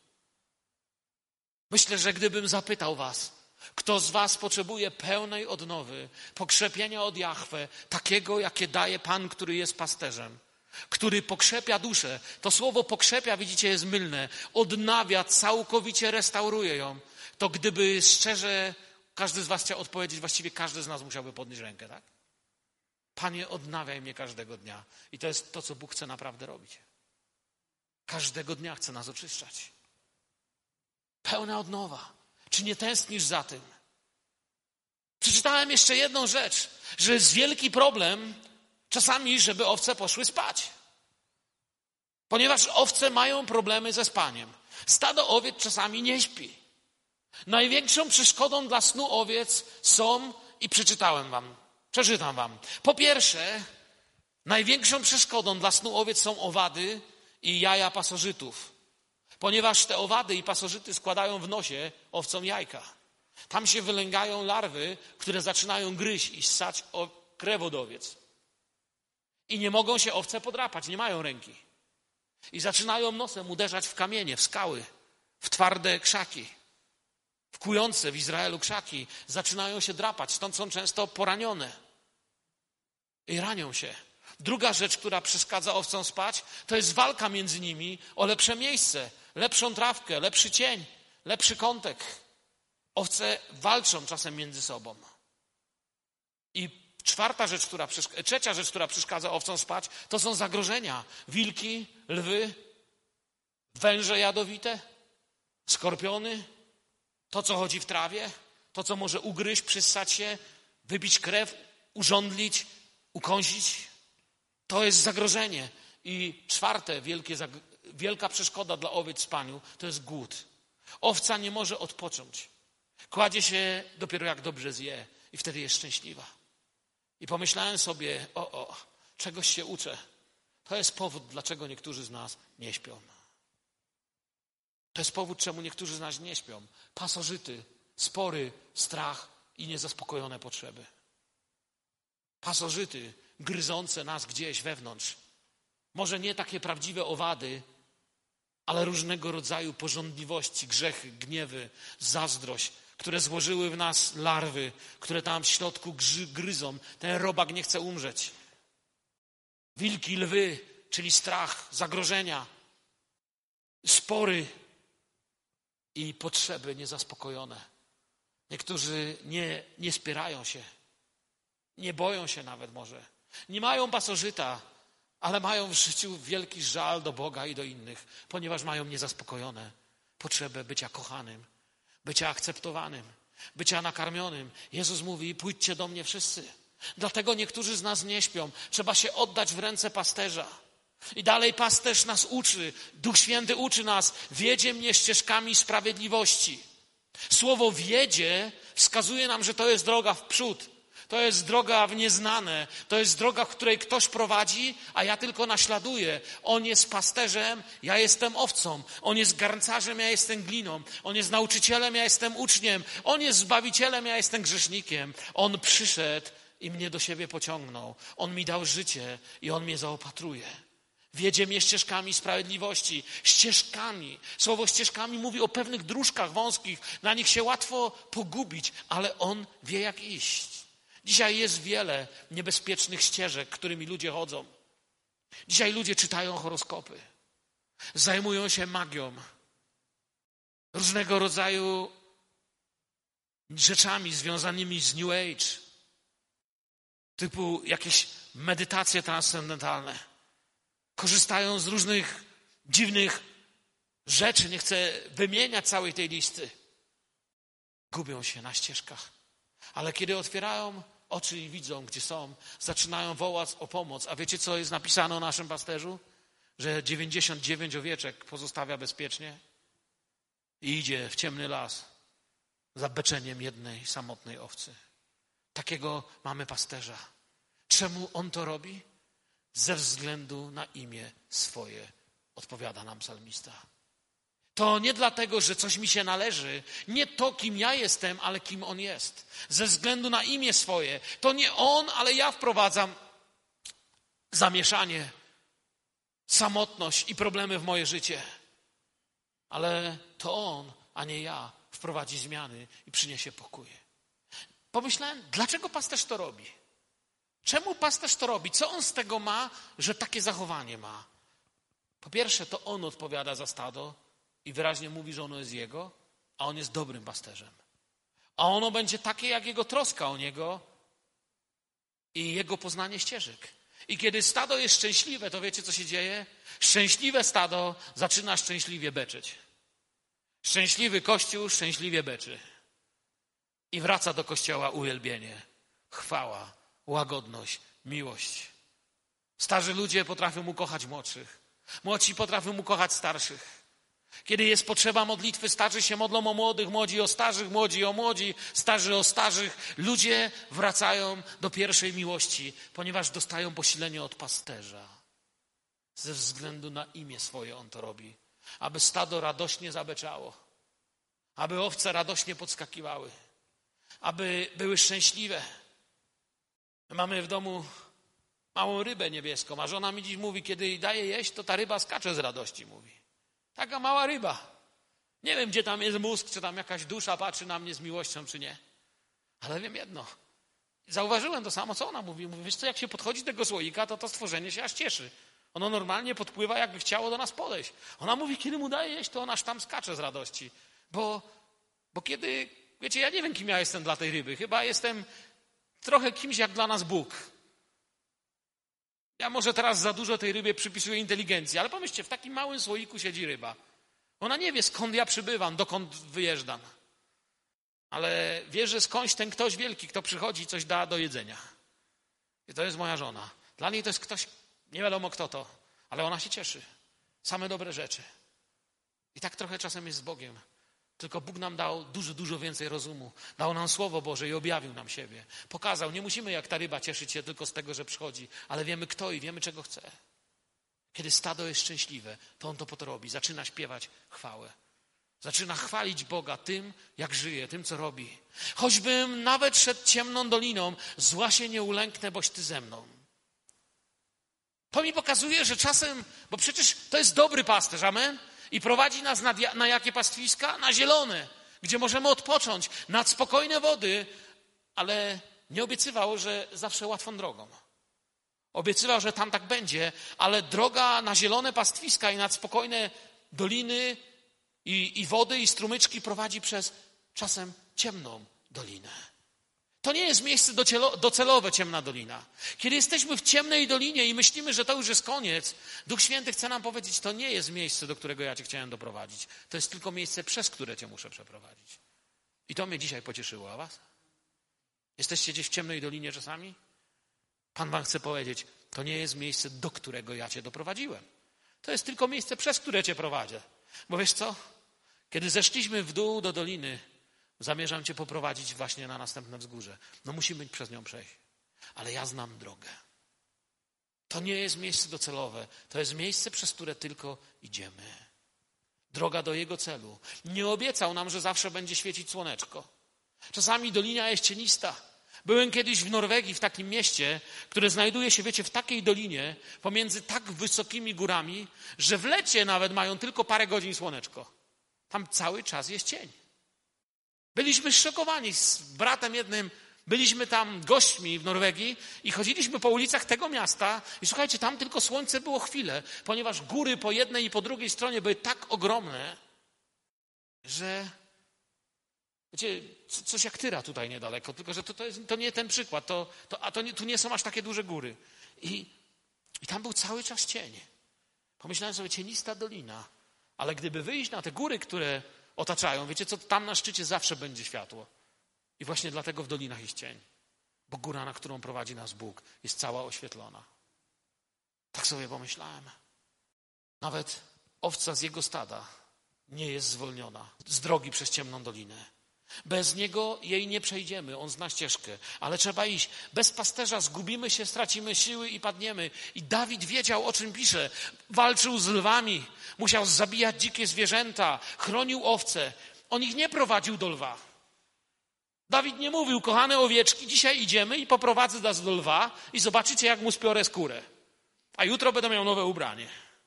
Myślę, że gdybym zapytał was, kto z was potrzebuje pełnej odnowy, pokrzepienia od Jahwe, takiego, jakie daje Pan, który jest pasterzem, który pokrzepia duszę. To słowo pokrzepia, widzicie, jest mylne. Odnawia, całkowicie restauruje ją. To gdyby szczerze każdy z was chciał odpowiedzieć, właściwie każdy z nas musiałby podnieść rękę, tak? Panie, odnawiaj mnie każdego dnia. I to jest to, co Bóg chce naprawdę robić. Każdego dnia chce nas oczyszczać. Pełna odnowa. Czy nie tęsknisz za tym? Przeczytałem jeszcze jedną rzecz, że jest wielki problem czasami, żeby owce poszły spać. Ponieważ owce mają problemy ze spaniem. Stado owiec czasami nie śpi. Największą przeszkodą dla snu owiec są, i przeczytam wam. Po pierwsze, największą przeszkodą dla snu owiec są owady i jaja pasożytów. Ponieważ te owady i pasożyty składają w nosie owcom jajka. Tam się wylęgają larwy, które zaczynają gryźć i ssać o krew od owiec. I nie mogą się owce podrapać, nie mają ręki. I zaczynają nosem uderzać w kamienie, w skały, w twarde krzaki. W kujące w Izraelu krzaki zaczynają się drapać, stąd są często poranione. I ranią się. Druga rzecz, która przeszkadza owcom spać, to jest walka między nimi o lepsze miejsce, lepszą trawkę, lepszy cień, lepszy kątek. Owce walczą czasem między sobą. I trzecia rzecz, która przeszkadza owcom spać, to są zagrożenia. Wilki, lwy, węże jadowite, skorpiony, to, co chodzi w trawie, to, co może ugryźć, przyssać się, wybić krew, urządlić, ukąsić. To jest zagrożenie. I czwarte wielka przeszkoda dla owiec w spaniu to jest głód. Owca nie może odpocząć. Kładzie się dopiero jak dobrze zje i wtedy jest szczęśliwa. I pomyślałem sobie, czegoś się uczę. To jest powód, dlaczego niektórzy z nas nie śpią. To jest powód, czemu niektórzy z nas nie śpią. Pasożyty, spory, strach i niezaspokojone potrzeby. Pasożyty gryzące nas gdzieś wewnątrz. Może nie takie prawdziwe owady, ale różnego rodzaju pożądliwości, grzechy, gniewy, zazdrość, które złożyły w nas larwy, które tam w środku gryzą. Ten robak nie chce umrzeć. Wilki, lwy, czyli strach, zagrożenia, spory i potrzeby niezaspokojone. Niektórzy nie spierają się, nie boją się nawet może. Nie mają pasożyta, ale mają w życiu wielki żal do Boga i do innych, ponieważ mają niezaspokojone potrzebę bycia kochanym, bycia akceptowanym, bycia nakarmionym. Jezus mówi, pójdźcie do mnie wszyscy. Dlatego niektórzy z nas nie śpią. Trzeba się oddać w ręce pasterza. I dalej pasterz nas uczy, Duch Święty uczy nas, wiedzie mnie ścieżkami sprawiedliwości. Słowo wiedzie wskazuje nam, że to jest droga w przód. To jest droga w nieznane. To jest droga, w której ktoś prowadzi, a ja tylko naśladuję. On jest pasterzem, ja jestem owcą. On jest garncarzem, ja jestem gliną. On jest nauczycielem, ja jestem uczniem. On jest zbawicielem, ja jestem grzesznikiem. On przyszedł i mnie do siebie pociągnął. On mi dał życie i on mnie zaopatruje. Wiedzie mnie ścieżkami sprawiedliwości. Ścieżkami. Słowo ścieżkami mówi o pewnych dróżkach wąskich. Na nich się łatwo pogubić, ale on wie, jak iść. Dzisiaj jest wiele niebezpiecznych ścieżek, którymi ludzie chodzą. Dzisiaj ludzie czytają horoskopy. Zajmują się magią. Różnego rodzaju rzeczami związanymi z New Age. Typu jakieś medytacje transcendentalne. Korzystają z różnych dziwnych rzeczy. Nie chcę wymieniać całej tej listy. Gubią się na ścieżkach. Ale kiedy otwierają oczy i widzą, gdzie są, zaczynają wołać o pomoc. A wiecie, co jest napisane o naszym pasterzu? Że 99 owieczek pozostawia bezpiecznie i idzie w ciemny las za beczeniem jednej samotnej owcy. Takiego mamy pasterza. Czemu on to robi? Ze względu na imię swoje, odpowiada nam psalmista. To nie dlatego, że coś mi się należy, nie to, kim ja jestem, ale kim on jest. Ze względu na imię swoje. To nie on, ale ja wprowadzam zamieszanie, samotność i problemy w moje życie. Ale to on, a nie ja, wprowadzi zmiany i przyniesie pokój. Pomyślałem, dlaczego pasterz to robi? Czemu pasterz to robi? Co on z tego ma, że takie zachowanie ma? Po pierwsze, to on odpowiada za stado i wyraźnie mówi, że ono jest jego, a on jest dobrym pasterzem. A ono będzie takie, jak jego troska o niego i jego poznanie ścieżek. I kiedy stado jest szczęśliwe, to wiecie, co się dzieje? Szczęśliwe stado zaczyna szczęśliwie beczeć. Szczęśliwy Kościół szczęśliwie beczy. I wraca do Kościoła uwielbienie, chwała, łagodność, miłość. Starzy ludzie potrafią ukochać młodszych. Młodsi potrafią ukochać starszych. Kiedy jest potrzeba modlitwy, starzy się modlą o młodych, młodzi o starzych, młodzi o młodzi, starzy o starzych. Ludzie wracają do pierwszej miłości, ponieważ dostają posilenie od pasterza. Ze względu na imię swoje on to robi. Aby stado radośnie zabeczało. Aby owce radośnie podskakiwały. aby były szczęśliwe. Mamy w domu małą rybę niebieską, a żona mi dziś mówi, kiedy jej daje jeść, to ta ryba skacze z radości, mówi. Taka mała ryba. Nie wiem, gdzie tam jest mózg, czy tam jakaś dusza patrzy na mnie z miłością, czy nie. Ale wiem jedno. Zauważyłem to samo, co ona mówi. Mówi, wiesz co, jak się podchodzi do tego słoika, to stworzenie się aż cieszy. Ono normalnie podpływa, jakby chciało do nas podejść. Ona mówi, kiedy mu daje jeść, to on aż tam skacze z radości. Bo kiedy, wiecie, ja nie wiem, kim ja jestem dla tej ryby. Chyba jestem trochę kimś jak dla nas Bóg. Ja może teraz za dużo tej rybie przypisuję inteligencji, ale pomyślcie, w takim małym słoiku siedzi ryba. Ona nie wie, skąd ja przybywam, dokąd wyjeżdżam. Ale wie, że skądś ten ktoś wielki, kto przychodzi, coś da do jedzenia. I to jest moja żona. Dla niej to jest ktoś, nie wiadomo kto to, ale ona się cieszy. Same dobre rzeczy. I tak trochę czasem jest z Bogiem. Tylko Bóg nam dał dużo więcej rozumu. Dał nam Słowo Boże i objawił nam siebie. Pokazał, nie musimy jak ta ryba cieszyć się tylko z tego, że przychodzi, ale wiemy kto i wiemy czego chce. Kiedy stado jest szczęśliwe, to on to po to robi. Zaczyna śpiewać chwałę. Zaczyna chwalić Boga tym, jak żyje, tym, co robi. Choćbym nawet szedł ciemną doliną, zła się nie ulęknę, boś Ty ze mną. To mi pokazuje, że czasem, bo przecież to jest dobry pasterz, amen? I prowadzi nas na jakie pastwiska? Na zielone, gdzie możemy odpocząć, nad spokojne wody, ale nie obiecywał, że zawsze łatwą drogą. Obiecywał, że tam tak będzie, ale droga na zielone pastwiska i nad spokojne doliny i wody i strumyczki prowadzi przez czasem ciemną dolinę. To nie jest miejsce docelowe, ciemna dolina. Kiedy jesteśmy w ciemnej dolinie i myślimy, że to już jest koniec, Duch Święty chce nam powiedzieć, to nie jest miejsce, do którego ja Cię chciałem doprowadzić. To jest tylko miejsce, przez które Cię muszę przeprowadzić. I to mnie dzisiaj pocieszyło, a was? Jesteście gdzieś w ciemnej dolinie czasami? Pan wam chce powiedzieć, to nie jest miejsce, do którego ja Cię doprowadziłem. To jest tylko miejsce, przez które Cię prowadzę. Bo wiesz co? Kiedy zeszliśmy w dół do doliny, zamierzam Cię poprowadzić właśnie na następne wzgórze. No musimy przez nią przejść. Ale ja znam drogę. To nie jest miejsce docelowe. To jest miejsce, przez które tylko idziemy. Droga do Jego celu. Nie obiecał nam, że zawsze będzie świecić słoneczko. Czasami dolina jest cienista. Byłem kiedyś w Norwegii, w takim mieście, które znajduje się, wiecie, w takiej dolinie, pomiędzy tak wysokimi górami, że w lecie nawet mają tylko parę godzin słoneczko. Tam cały czas jest cień. Byliśmy zszokowani z bratem jednym, byliśmy tam gośćmi w Norwegii i chodziliśmy po ulicach tego miasta i słuchajcie, tam tylko słońce było chwilę, ponieważ góry po jednej i po drugiej stronie były tak ogromne, że wiecie, coś jak Tyra tutaj niedaleko, tylko że to nie ten przykład, tu nie są aż takie duże góry. I tam był cały czas cień. Pomyślałem sobie, cienista dolina, ale gdyby wyjść na te góry, które otaczają, wiecie co, tam na szczycie zawsze będzie światło. I właśnie dlatego w dolinach jest cień. Bo góra, na którą prowadzi nas Bóg, jest cała oświetlona. Tak sobie pomyślałem. Nawet owca z jego stada nie jest zwolniona z drogi przez ciemną dolinę. Bez niego jej nie przejdziemy, on zna ścieżkę, ale trzeba iść. Bez pasterza zgubimy się, stracimy siły i padniemy. I Dawid wiedział, o czym pisze. Walczył z lwami, musiał zabijać dzikie zwierzęta, chronił owce. On ich nie prowadził do lwa. Dawid nie mówił, kochane owieczki, dzisiaj idziemy i poprowadzę nas do lwa i zobaczycie, jak mu spiorę skórę. A jutro będę miał nowe ubranie.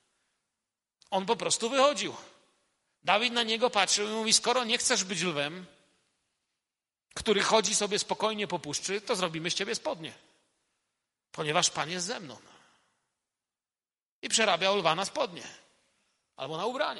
On po prostu wychodził. Dawid na niego patrzył i mówi, skoro nie chcesz być lwem, który chodzi sobie spokojnie po puszczy, to zrobimy z ciebie spodnie, ponieważ Pan jest ze mną. I przerabiał lwa na spodnie albo na ubranie.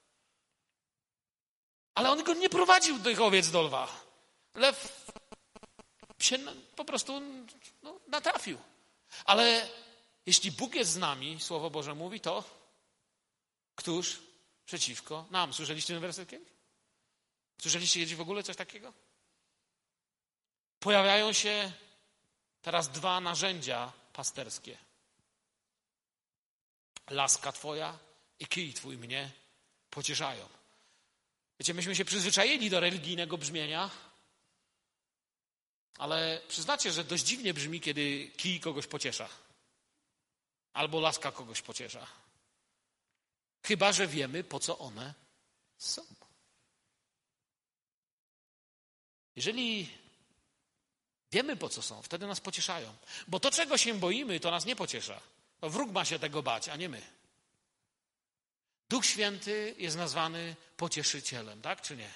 Ale on go nie prowadził do tych owiec do lwa. Lew się po prostu natrafił. Ale jeśli Bóg jest z nami, Słowo Boże mówi, to któż przeciwko nam? Słyszeliście ten werset kiedyś? Słyszeliście kiedyś w ogóle coś takiego? Pojawiają się teraz dwa narzędzia pasterskie. Laska Twoja i kij Twój mnie pocieszają. Wiecie, myśmy się przyzwyczaili do religijnego brzmienia, ale przyznacie, że dość dziwnie brzmi, kiedy kij kogoś pociesza. Albo laska kogoś pociesza. Chyba że wiemy, po co one są. Jeżeli Wiemy, po co są. Wtedy nas pocieszają. Bo to, czego się boimy, to nas nie pociesza. To wróg ma się tego bać, a nie my. Duch Święty jest nazwany pocieszycielem, tak czy nie?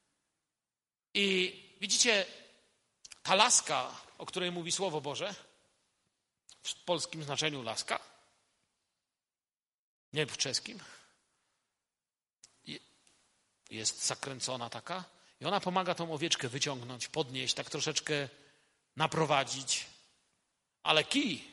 I widzicie, ta laska, o której mówi Słowo Boże, w polskim znaczeniu laska, nie w czeskim, jest zakręcona taka i ona pomaga tą owieczkę wyciągnąć, podnieść, tak troszeczkę naprowadzić. Ale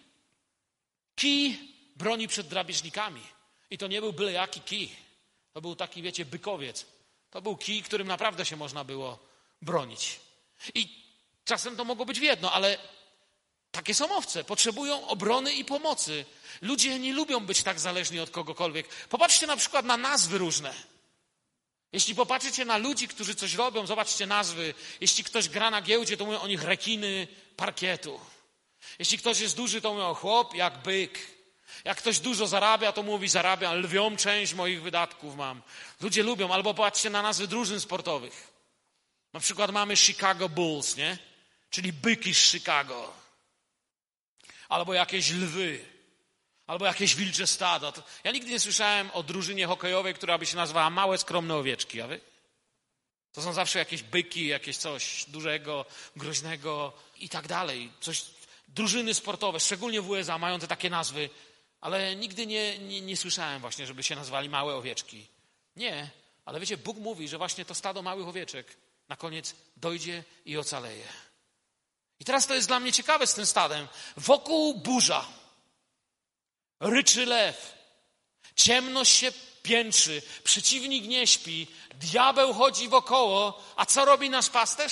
kij broni przed drapieżnikami. I to nie był byle jaki kij. To był taki, wiecie, bykowiec. To był kij, którym naprawdę się można było bronić. I czasem to mogło być w jedno, ale takie są owce. Potrzebują obrony i pomocy. Ludzie nie lubią być tak zależni od kogokolwiek. Popatrzcie na przykład na nazwy różne. Jeśli popatrzycie na ludzi, którzy coś robią, zobaczcie nazwy. Jeśli ktoś gra na giełdzie, to mówią o nich rekiny parkietu. Jeśli ktoś jest duży, to mówią chłop jak byk. Jak ktoś dużo zarabia, to mówi zarabiam, lwią część moich wydatków mam. Ludzie lubią, albo patrzcie na nazwy drużyn sportowych. Na przykład mamy Chicago Bulls, nie? Czyli byki z Chicago. Albo jakieś lwy. Albo jakieś wilcze stada. Ja nigdy nie słyszałem o drużynie hokejowej, która by się nazywała Małe Skromne Owieczki, a wy? To są zawsze jakieś byki, jakieś coś dużego, groźnego i tak dalej. Coś, drużyny sportowe, szczególnie w USA, mają te takie nazwy, ale nigdy nie słyszałem właśnie, żeby się nazwali Małe Owieczki. Nie, ale wiecie, Bóg mówi, że właśnie to stado małych owieczek na koniec dojdzie i ocaleje. I teraz to jest dla mnie ciekawe z tym stadem. Wokół burza. Ryczy lew, ciemność się piętrzy, przeciwnik nie śpi, diabeł chodzi wokoło, a co robi nasz pasterz?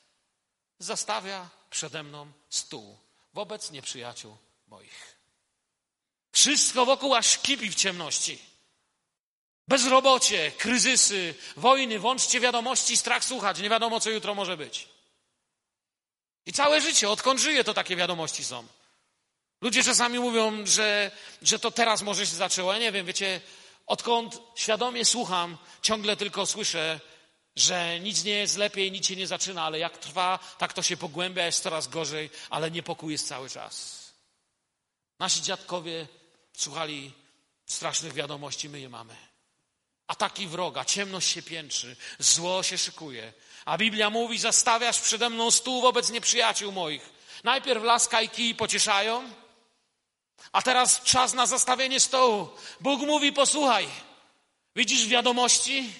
Zastawia przede mną stół wobec nieprzyjaciół moich. Wszystko wokół aż kipi w ciemności. Bezrobocie, kryzysy, wojny, włączcie wiadomości, strach słuchać, nie wiadomo co jutro może być. I całe życie, odkąd żyję, to takie wiadomości są. Ludzie czasami mówią, że to teraz może się zaczęło. Ja nie wiem, wiecie, odkąd świadomie słucham, ciągle tylko słyszę, że nic nie jest lepiej, nic się nie zaczyna, ale jak trwa, tak to się pogłębia, jest coraz gorzej, ale niepokój jest cały czas. Nasi dziadkowie słuchali strasznych wiadomości, my je mamy. Ataki wroga, ciemność się piętrzy, zło się szykuje. A Biblia mówi, zastawiasz przede mną stół wobec nieprzyjaciół moich. Najpierw laska i kij pocieszają, a teraz czas na zastawienie stołu. Bóg mówi, posłuchaj, widzisz wiadomości?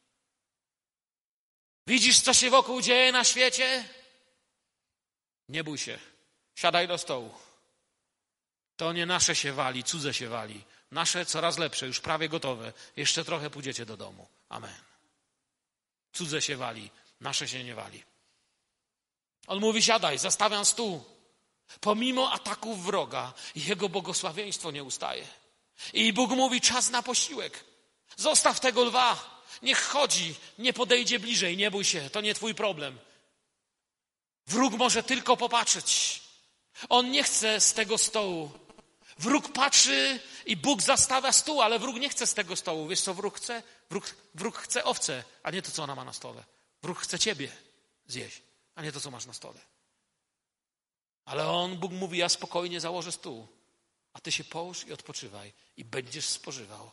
Widzisz, co się wokół dzieje na świecie? Nie bój się, siadaj do stołu. To nie nasze się wali, cudze się wali. Nasze coraz lepsze, już prawie gotowe. Jeszcze trochę pójdziecie do domu. Amen. Cudze się wali, nasze się nie wali. On mówi, siadaj, zastawiam stół. Pomimo ataków wroga, jego błogosławieństwo nie ustaje. I Bóg mówi, czas na posiłek. Zostaw tego lwa. Niech chodzi, nie podejdzie bliżej, nie bój się, to nie twój problem. Wróg może tylko popatrzeć. On nie chce z tego stołu. Wróg patrzy i Bóg zastawia stół, ale wróg nie chce z tego stołu. Wiesz co wróg chce? Wróg chce owce, a nie to, co ona ma na stole. Wróg chce ciebie zjeść, a nie to, co masz na stole. Ale Bóg mówi, ja spokojnie założę stół, a ty się połóż i odpoczywaj i będziesz spożywał.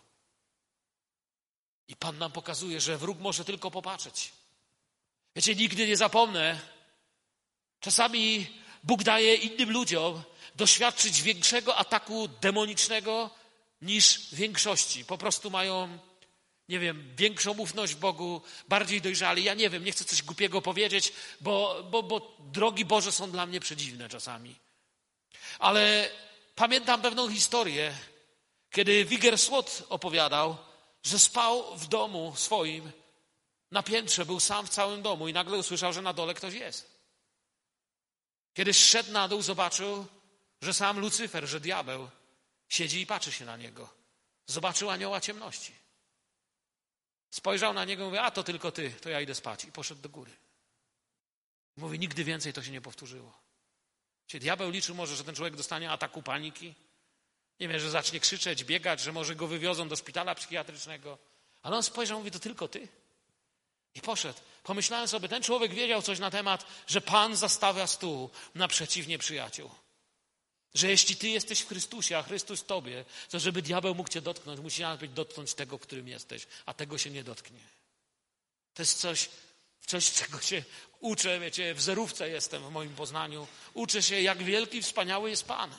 I Pan nam pokazuje, że wróg może tylko popatrzeć. Wiecie, nigdy nie zapomnę, czasami Bóg daje innym ludziom doświadczyć większego ataku demonicznego niż większości. Po prostu mają, nie wiem, większą ufność Bogu, bardziej dojrzali. Ja nie wiem, nie chcę coś głupiego powiedzieć, bo drogi Boże są dla mnie przedziwne czasami. Ale pamiętam pewną historię, kiedy Wiggersworth opowiadał, że spał w domu swoim, na piętrze, był sam w całym domu i nagle usłyszał, że na dole ktoś jest. Kiedy zszedł na dół, zobaczył, że sam Lucyfer, że diabeł siedzi i patrzy się na niego. Zobaczył anioła ciemności. Spojrzał na niego i mówi, a to tylko ty, to ja idę spać. I poszedł do góry. Mówi, nigdy więcej to się nie powtórzyło. Czy diabeł liczył może, że ten człowiek dostanie ataku paniki? Nie wiem, że zacznie krzyczeć, biegać, że może go wywiozą do szpitala psychiatrycznego. Ale on spojrzał i mówi, to tylko ty. I poszedł. Pomyślałem sobie, ten człowiek wiedział coś na temat, że Pan zastawia stół naprzeciw nieprzyjaciół. Że jeśli ty jesteś w Chrystusie, a Chrystus w tobie, to żeby diabeł mógł cię dotknąć, musi najpierw dotknąć tego, którym jesteś, a tego się nie dotknie. To jest coś, czego się uczę, wiecie, w zerówce jestem w moim poznaniu. Uczę się, jak wielki i wspaniały jest Pan.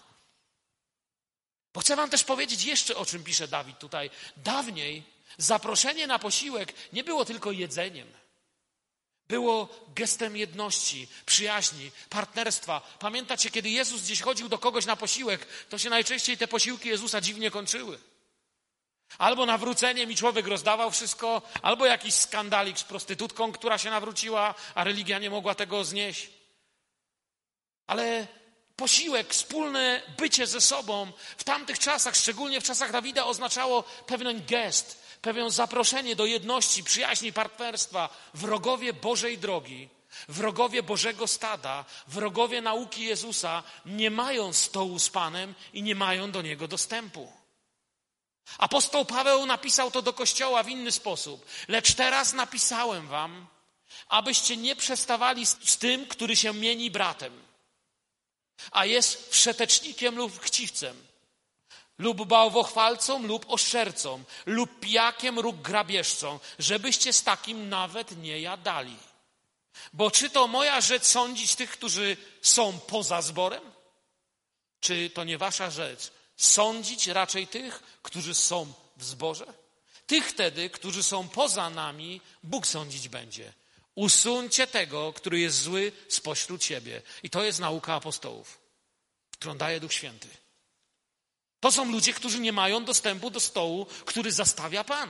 Bo chcę wam też powiedzieć jeszcze, o czym pisze Dawid tutaj. Dawniej zaproszenie na posiłek nie było tylko jedzeniem. Było gestem jedności, przyjaźni, partnerstwa. Pamiętacie, kiedy Jezus gdzieś chodził do kogoś na posiłek, to się najczęściej te posiłki Jezusa dziwnie kończyły. Albo nawróceniem i człowiek rozdawał wszystko, albo jakiś skandalik z prostytutką, która się nawróciła, a religia nie mogła tego znieść. Ale posiłek, wspólne bycie ze sobą w tamtych czasach, szczególnie w czasach Dawida, oznaczało pewien gest, pewne zaproszenie do jedności, przyjaźni, partnerstwa. Wrogowie Bożej drogi, wrogowie Bożego stada, wrogowie nauki Jezusa nie mają stołu z Panem i nie mają do Niego dostępu. Apostoł Paweł napisał to do Kościoła w inny sposób. Lecz teraz napisałem wam, abyście nie przestawali z tym, który się mieni bratem, a jest wszetecznikiem lub chciwcem, lub bałwochwalcą lub oszczercą, lub pijakiem lub grabieżcą, żebyście z takim nawet nie jadali. Bo czy to moja rzecz sądzić tych, którzy są poza zborem? Czy to nie wasza rzecz sądzić raczej tych, którzy są w zborze? Tych wtedy, którzy są poza nami, Bóg sądzić będzie. Usuńcie tego, który jest zły spośród siebie. I to jest nauka apostołów, którą daje Duch Święty. To są ludzie, którzy nie mają dostępu do stołu, który zastawia Pan.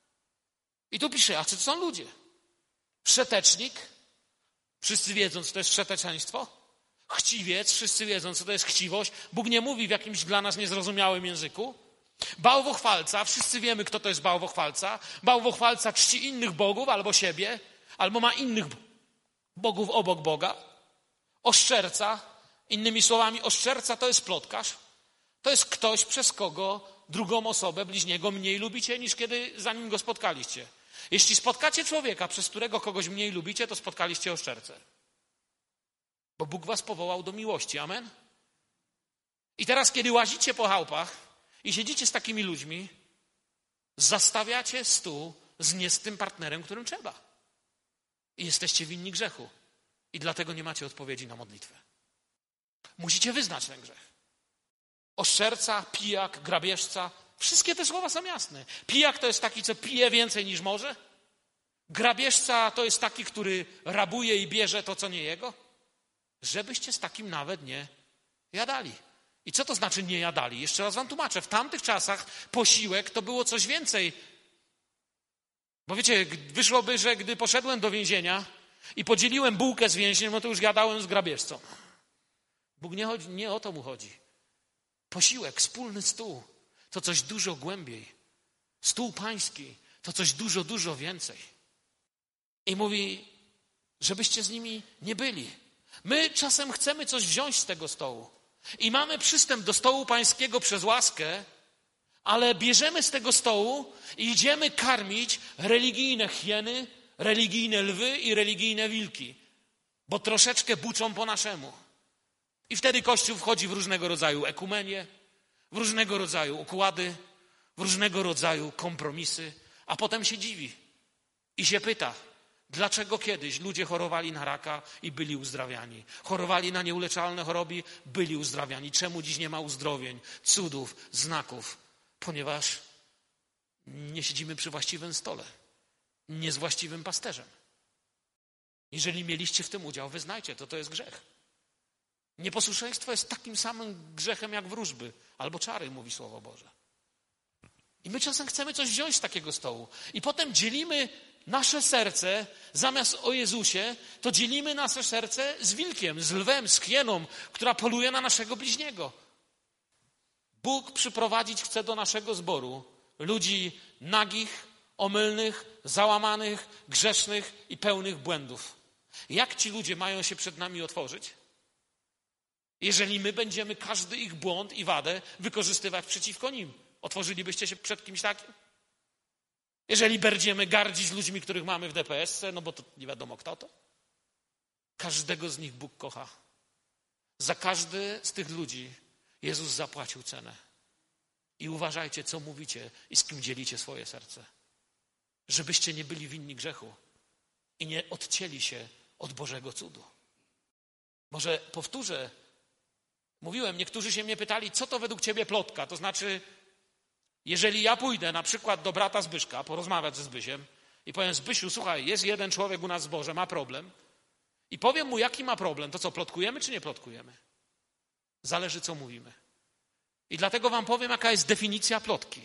I tu pisze, a co to są ludzie? Wszetecznik, wszyscy wiedzą, co to jest wszeteczeństwo. Chciwiec, wszyscy wiedzą, co to jest chciwość. Bóg nie mówi w jakimś dla nas niezrozumiałym języku. Bałwochwalca, wszyscy wiemy, kto to jest bałwochwalca. Bałwochwalca czci innych bogów albo siebie, albo ma innych bogów obok Boga. Oszczerca, innymi słowami, oszczerca to jest plotkarz. To jest ktoś, przez kogo drugą osobę, bliźniego mniej lubicie, niż kiedy zanim go spotkaliście. Jeśli spotkacie człowieka, przez którego kogoś mniej lubicie, to spotkaliście oszczercę. Bo Bóg was powołał do miłości. Amen? I teraz, kiedy łazicie po chałupach i siedzicie z takimi ludźmi, zastawiacie stół z nie z tym partnerem, którym trzeba. I jesteście winni grzechu. I dlatego nie macie odpowiedzi na modlitwę. Musicie wyznać ten grzech. Oszczerca, pijak, grabieżca. Wszystkie te słowa są jasne. Pijak to jest taki, co pije więcej niż może. Grabieżca to jest taki, który rabuje i bierze to, co nie jego. Żebyście z takim nawet nie jadali. I co to znaczy nie jadali? Jeszcze raz wam tłumaczę. W tamtych czasach posiłek to było coś więcej. Bo wiecie, wyszłoby, że gdy poszedłem do więzienia i podzieliłem bułkę z więźniem, no to już jadałem z grabieżcą. Bóg nie o to mu chodzi. Posiłek, wspólny stół, to coś dużo głębiej. Stół pański, to coś dużo, dużo więcej. I mówi, żebyście z nimi nie byli. My czasem chcemy coś wziąć z tego stołu. I mamy przystęp do stołu pańskiego przez łaskę, ale bierzemy z tego stołu i idziemy karmić religijne hieny, religijne lwy i religijne wilki. Bo troszeczkę buczą po naszemu. I wtedy Kościół wchodzi w różnego rodzaju ekumenię, w różnego rodzaju układy, w różnego rodzaju kompromisy, a potem się dziwi i się pyta, dlaczego kiedyś ludzie chorowali na raka i byli uzdrawiani, chorowali na nieuleczalne choroby, byli uzdrawiani. Czemu dziś nie ma uzdrowień, cudów, znaków? Ponieważ nie siedzimy przy właściwym stole, nie z właściwym pasterzem. Jeżeli mieliście w tym udział, wyznajcie to jest grzech. Nieposłuszeństwo jest takim samym grzechem jak wróżby albo czary, mówi Słowo Boże. I my czasem chcemy coś wziąć z takiego stołu. I potem dzielimy nasze serce, zamiast o Jezusie, to dzielimy nasze serce z wilkiem, z lwem, z hieną, która poluje na naszego bliźniego. Bóg przyprowadzić chce do naszego zboru ludzi nagich, omylnych, załamanych, grzesznych i pełnych błędów. Jak ci ludzie mają się przed nami otworzyć? Jeżeli my będziemy każdy ich błąd i wadę wykorzystywać przeciwko nim. Otworzylibyście się przed kimś takim? Jeżeli będziemy gardzić ludźmi, których mamy w DPS-ce, no bo to nie wiadomo kto to. Każdego z nich Bóg kocha. Za każdy z tych ludzi Jezus zapłacił cenę. I uważajcie, co mówicie i z kim dzielicie swoje serce. Żebyście nie byli winni grzechu i nie odcięli się od Bożego cudu. Może powtórzę. Mówiłem, niektórzy się mnie pytali, co to według ciebie plotka? To znaczy, jeżeli ja pójdę na przykład do brata Zbyszka, porozmawiać ze Zbysiem i powiem, Zbysiu, słuchaj, jest jeden człowiek u nas w zborze, ma problem i powiem mu, jaki ma problem, to co, plotkujemy czy nie plotkujemy? Zależy, co mówimy. I dlatego wam powiem, jaka jest definicja plotki.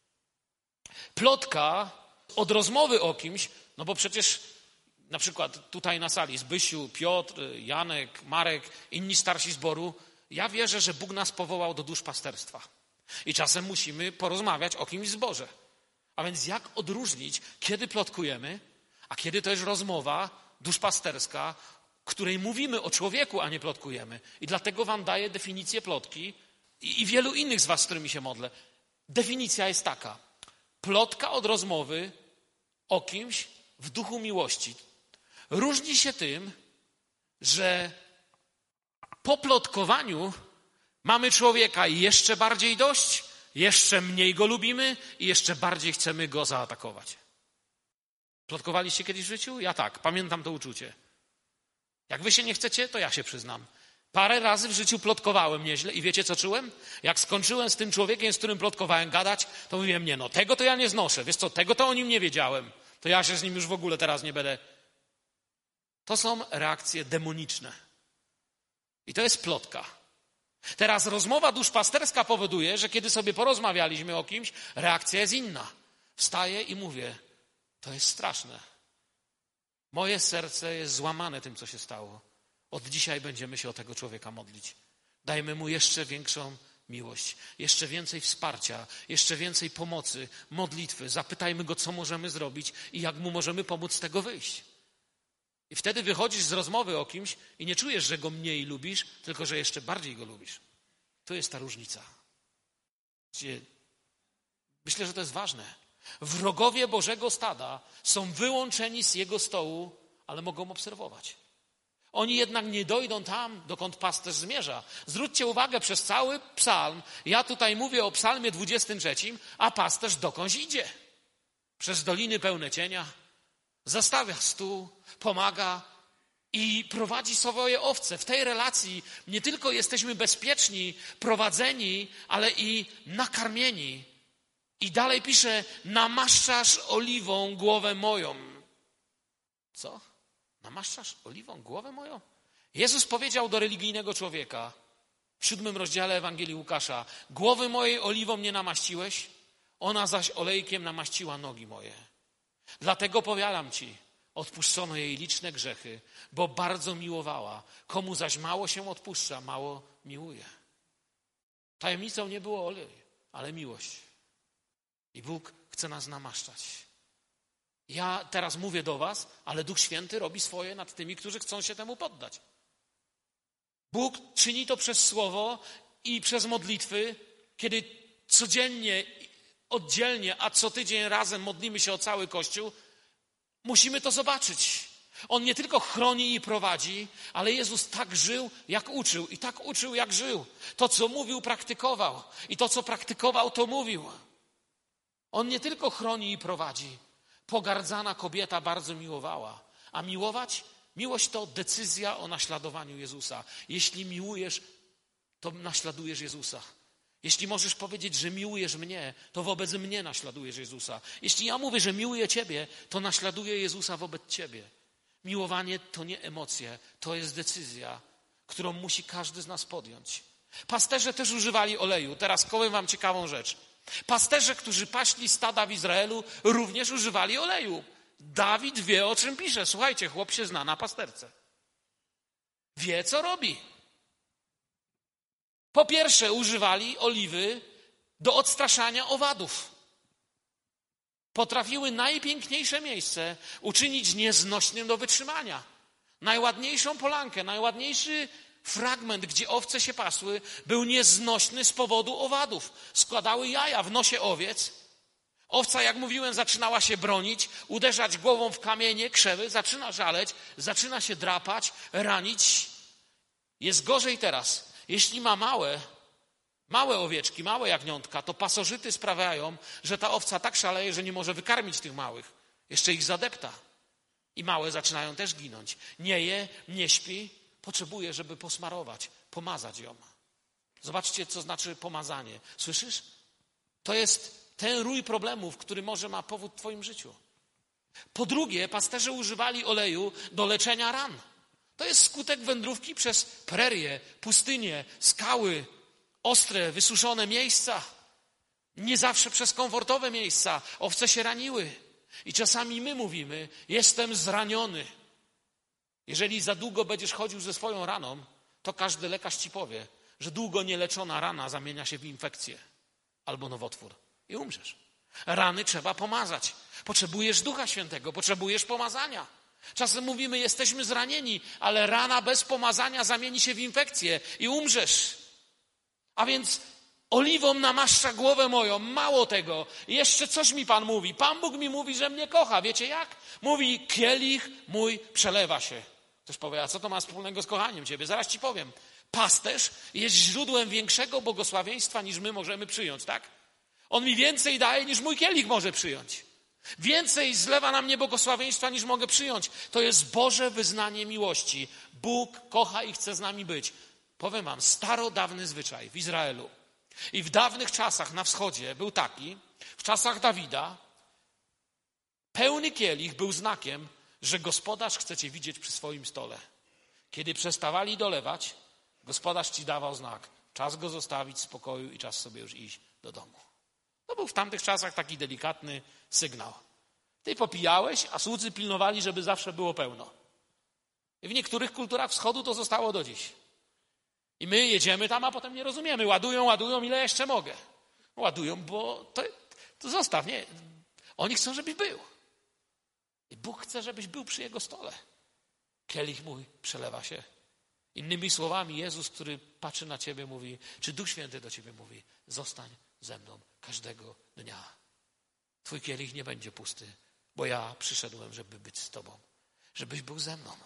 Plotka od rozmowy o kimś, no bo przecież na przykład tutaj na sali Zbysiu, Piotr, Janek, Marek, inni starsi zboru, ja wierzę, że Bóg nas powołał do duszpasterstwa. I czasem musimy porozmawiać o kimś w zborze. A więc jak odróżnić, kiedy plotkujemy, a kiedy to jest rozmowa duszpasterska, której mówimy o człowieku, a nie plotkujemy. I dlatego wam daję definicję plotki i wielu innych z was, z którymi się modlę. Definicja jest taka. Plotka od rozmowy o kimś w duchu miłości. Różni się tym, że po plotkowaniu mamy człowieka jeszcze bardziej dość, jeszcze mniej go lubimy i jeszcze bardziej chcemy go zaatakować. Plotkowaliście kiedyś w życiu? Ja tak, pamiętam to uczucie. Jak wy się nie chcecie, to ja się przyznam. Parę razy w życiu plotkowałem nieźle i wiecie co czułem? Jak skończyłem z tym człowiekiem, z którym plotkowałem gadać, to mówiłem, nie no, tego to ja nie znoszę. Wiesz co, tego to o nim nie wiedziałem. To ja się z nim już w ogóle teraz nie będę. To są reakcje demoniczne. I to jest plotka. Teraz rozmowa duszpasterska powoduje, że kiedy sobie porozmawialiśmy o kimś, reakcja jest inna. Wstaję i mówię, to jest straszne. Moje serce jest złamane tym, co się stało. Od dzisiaj będziemy się o tego człowieka modlić. Dajmy mu jeszcze większą miłość, jeszcze więcej wsparcia, jeszcze więcej pomocy, modlitwy. Zapytajmy go, co możemy zrobić i jak mu możemy pomóc z tego wyjść. I wtedy wychodzisz z rozmowy o kimś i nie czujesz, że go mniej lubisz, tylko że jeszcze bardziej go lubisz. To jest ta różnica. Myślę, że to jest ważne. Wrogowie Bożego stada są wyłączeni z jego stołu, ale mogą obserwować. Oni jednak nie dojdą tam, dokąd pasterz zmierza. Zwróćcie uwagę, przez cały psalm, ja tutaj mówię o psalmie 23, a pasterz dokądś idzie. Przez doliny pełne cienia, zastawia stół, pomaga i prowadzi swoje owce. W tej relacji nie tylko jesteśmy bezpieczni, prowadzeni, ale i nakarmieni. I dalej pisze, namaszczasz oliwą głowę moją. Co? Namaszczasz oliwą głowę moją? Jezus powiedział do religijnego człowieka w 7 rozdziale Ewangelii Łukasza, głowy mojej oliwą nie namaściłeś, ona zaś olejkiem namaściła nogi moje. Dlatego powiadam ci, odpuszczono jej liczne grzechy, bo bardzo miłowała. Komu zaś mało się odpuszcza, mało miłuje. Tajemnicą nie było olej, ale miłość. I Bóg chce nas namaszczać. Ja teraz mówię do was, ale Duch Święty robi swoje nad tymi, którzy chcą się temu poddać. Bóg czyni to przez słowo i przez modlitwy, kiedy codziennie, oddzielnie, a co tydzień razem modlimy się o cały Kościół, musimy to zobaczyć. On nie tylko chroni i prowadzi, ale Jezus tak żył, jak uczył i tak uczył, jak żył. To, co mówił, praktykował i to, co praktykował, to mówił. On nie tylko chroni i prowadzi. Pogardzana kobieta bardzo miłowała. A miłować? Miłość to decyzja o naśladowaniu Jezusa. Jeśli miłujesz, to naśladujesz Jezusa. Jeśli możesz powiedzieć, że miłujesz mnie, to wobec mnie naśladujesz Jezusa. Jeśli ja mówię, że miłuję ciebie, to naśladuję Jezusa wobec ciebie. Miłowanie to nie emocje, to jest decyzja, którą musi każdy z nas podjąć. Pasterze też używali oleju. Teraz powiem wam ciekawą rzecz. Pasterze, którzy paśli stada w Izraelu, również używali oleju. Dawid wie, o czym pisze. Słuchajcie, chłop się zna na pasterce. Wie, co robi. Po pierwsze, używali oliwy do odstraszania owadów. Potrafiły najpiękniejsze miejsce uczynić nieznośnym do wytrzymania. Najładniejszą polankę, najładniejszy fragment, gdzie owce się pasły, był nieznośny z powodu owadów. Składały jaja w nosie owiec. Owca, jak mówiłem, zaczynała się bronić, uderzać głową w kamienie, krzewy, zaczyna żaleć, zaczyna się drapać, ranić. Jest gorzej teraz. Jeśli ma małe owieczki, małe jagniątka, to pasożyty sprawiają, że ta owca tak szaleje, że nie może wykarmić tych małych. Jeszcze ich zadepta. I małe zaczynają też ginąć. Nie je, nie śpi, potrzebuje, żeby posmarować, pomazać ją. Zobaczcie, co znaczy pomazanie. Słyszysz? To jest ten rój problemów, który może ma powód w twoim życiu. Po drugie, pasterze używali oleju do leczenia ran. To jest skutek wędrówki przez prerie, pustynie, skały, ostre, wysuszone miejsca. Nie zawsze przez komfortowe miejsca. Owce się raniły. I czasami my mówimy, jestem zraniony. Jeżeli za długo będziesz chodził ze swoją raną, to każdy lekarz ci powie, że długo nieleczona rana zamienia się w infekcję albo nowotwór i umrzesz. Rany trzeba pomazać. Potrzebujesz Ducha Świętego, potrzebujesz pomazania. Czasem mówimy, jesteśmy zranieni, ale rana bez pomazania zamieni się w infekcję i umrzesz. A więc oliwą namaszcza głowę moją. Mało tego, jeszcze coś mi Pan mówi. Pan Bóg mi mówi, że mnie kocha. Wiecie jak? Mówi, kielich mój przelewa się. Ktoś powie, a co to ma wspólnego z kochaniem Ciebie? Zaraz Ci powiem. Pasterz jest źródłem większego błogosławieństwa, niż my możemy przyjąć, tak? On mi więcej daje, niż mój kielich może przyjąć. Więcej zlewa na mnie błogosławieństwa, niż mogę przyjąć. To jest Boże wyznanie miłości. Bóg kocha i chce z nami być. Powiem wam, starodawny zwyczaj w Izraelu i w dawnych czasach na wschodzie był taki, w czasach Dawida, pełny kielich był znakiem, że gospodarz chce cię widzieć przy swoim stole. Kiedy przestawali dolewać, gospodarz ci dawał znak. Czas go zostawić w spokoju i czas sobie już iść do domu. To był w tamtych czasach taki delikatny sygnał. Ty popijałeś, a słudzy pilnowali, żeby zawsze było pełno. I w niektórych kulturach wschodu to zostało do dziś. I my jedziemy tam, a potem nie rozumiemy. Ładują, ile jeszcze mogę. Ładują, bo to zostaw, nie. Oni chcą, żebyś był. I Bóg chce, żebyś był przy Jego stole. Kielich mój przelewa się. Innymi słowami, Jezus, który patrzy na ciebie, mówi, czy Duch Święty do ciebie mówi, zostań ze mną każdego dnia. Twój kielich nie będzie pusty, bo ja przyszedłem, żeby być z tobą, żebyś był ze mną.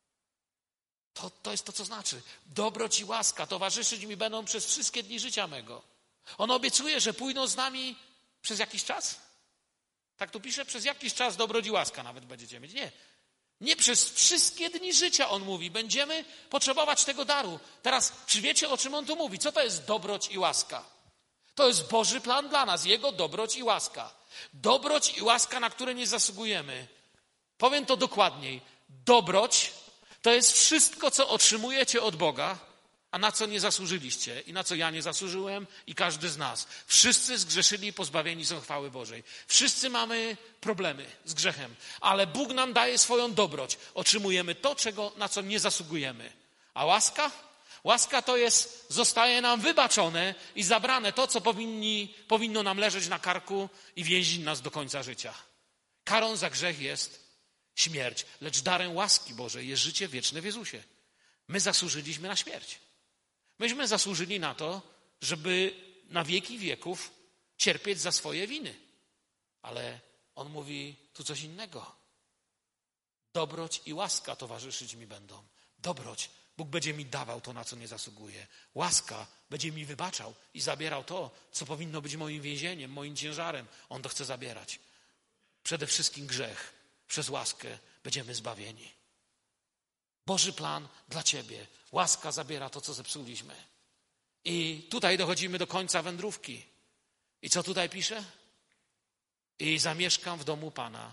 To jest to, co znaczy. Dobroć i łaska towarzyszyć mi będą przez wszystkie dni życia mego. On obiecuje, że pójdą z nami przez jakiś czas. Tak tu pisze, przez jakiś czas dobroć i łaska nawet będziecie mieć. Nie przez wszystkie dni życia, on mówi. Będziemy potrzebować tego daru. Teraz, czy wiecie, o czym on tu mówi? Co to jest dobroć i łaska? To jest Boży plan dla nas, Jego dobroć i łaska. Dobroć i łaska, na które nie zasługujemy. Powiem to dokładniej. Dobroć to jest wszystko, co otrzymujecie od Boga, a na co nie zasłużyliście i na co ja nie zasłużyłem i każdy z nas. Wszyscy zgrzeszyli i pozbawieni są chwały Bożej. Wszyscy mamy problemy z grzechem, ale Bóg nam daje swoją dobroć. Otrzymujemy to, na co nie zasługujemy. A łaska? Łaska to jest, zostaje nam wybaczone i zabrane to, co powinno nam leżeć na karku i więzić nas do końca życia. Karą za grzech jest śmierć, lecz darem łaski Bożej jest życie wieczne w Jezusie. My zasłużyliśmy na śmierć. Myśmy zasłużyli na to, żeby na wieki wieków cierpieć za swoje winy. Ale on mówi tu coś innego. Dobroć i łaska towarzyszyć mi będą. Dobroć. Bóg będzie mi dawał to, na co nie zasługuję. Łaska będzie mi wybaczał i zabierał to, co powinno być moim więzieniem, moim ciężarem. On to chce zabierać. Przede wszystkim grzech. Przez łaskę będziemy zbawieni. Boży plan dla ciebie. Łaska zabiera to, co zepsuliśmy. I tutaj dochodzimy do końca wędrówki. I co tutaj pisze? I zamieszkam w domu Pana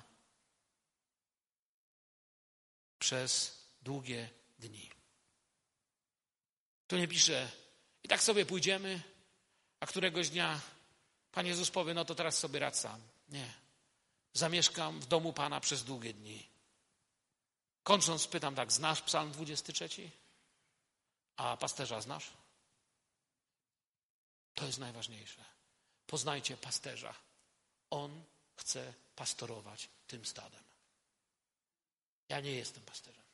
przez długie dni. Tu nie pisze, i tak sobie pójdziemy, a któregoś dnia Pan Jezus powie, no to teraz sobie radź sam. Nie. Zamieszkam w domu Pana przez długie dni. Kończąc pytam tak, znasz Psalm 23? A pasterza znasz? To jest najważniejsze. Poznajcie pasterza. On chce pastorować tym stadem. Ja nie jestem pasterzem.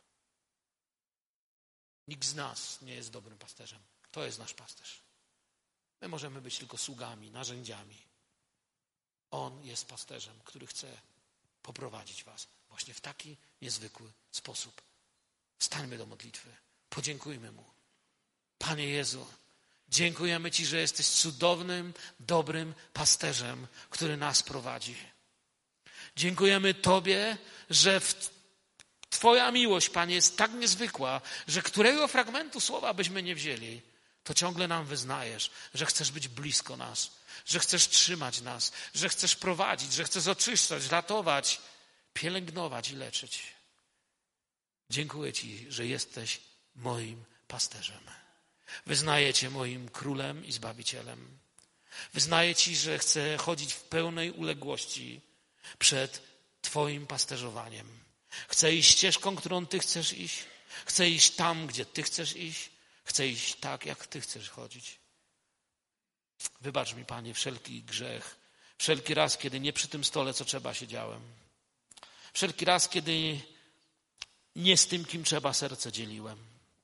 Nikt z nas nie jest dobrym pasterzem. To jest nasz pasterz. My możemy być tylko sługami, narzędziami. On jest pasterzem, który chce poprowadzić was właśnie w taki niezwykły sposób. Stańmy do modlitwy. Podziękujmy Mu. Panie Jezu, dziękujemy Ci, że jesteś cudownym, dobrym pasterzem, który nas prowadzi. Dziękujemy Tobie, że Twoja miłość, Panie, jest tak niezwykła, że którego fragmentu słowa byśmy nie wzięli, to ciągle nam wyznajesz, że chcesz być blisko nas, że chcesz trzymać nas, że chcesz prowadzić, że chcesz oczyszczać, ratować, pielęgnować i leczyć. Dziękuję Ci, że jesteś moim pasterzem. Wyznaję Cię moim królem i zbawicielem. Wyznaję Ci, że chcę chodzić w pełnej uległości przed Twoim pasterzowaniem. Chcę iść ścieżką, którą Ty chcesz iść. Chcę iść tam, gdzie Ty chcesz iść. Chcę iść tak, jak Ty chcesz chodzić. Wybacz mi, Panie, wszelki grzech. Wszelki raz, kiedy nie przy tym stole, co trzeba, siedziałem. Wszelki raz, kiedy nie z tym, kim trzeba, serce dzieliłem.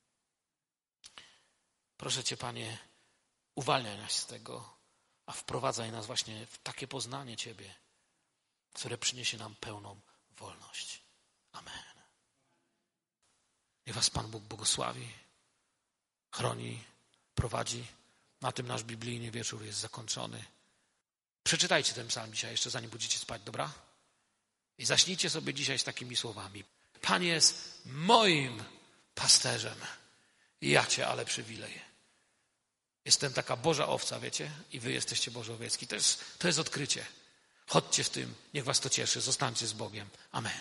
Proszę Cię, Panie, uwalniaj nas z tego, a wprowadzaj nas właśnie w takie poznanie Ciebie, które przyniesie nam pełną wolność. Amen. Niech was Pan Bóg błogosławi, chroni, prowadzi. Na tym nasz biblijny wieczór jest zakończony. Przeczytajcie ten psalm dzisiaj, jeszcze zanim pójdziecie spać, dobra? I zaśnijcie sobie dzisiaj z takimi słowami. Pan jest moim pasterzem i ja Cię ale przywileję. Jestem taka Boża owca, wiecie? I wy jesteście Boże owiecki. To jest odkrycie. Chodźcie w tym, niech was to cieszy. Zostańcie z Bogiem. Amen.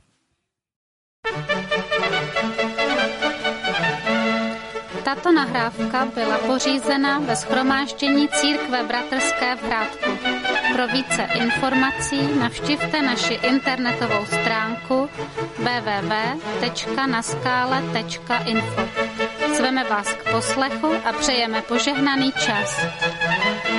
Tato nahrávka byla pořízena ve shromáždění Církve bratrské v Hrádku. Pro více informací navštivte naši internetovou stránku www.naskale.info. Zveme vás k poslechu a přejeme požehnaný čas.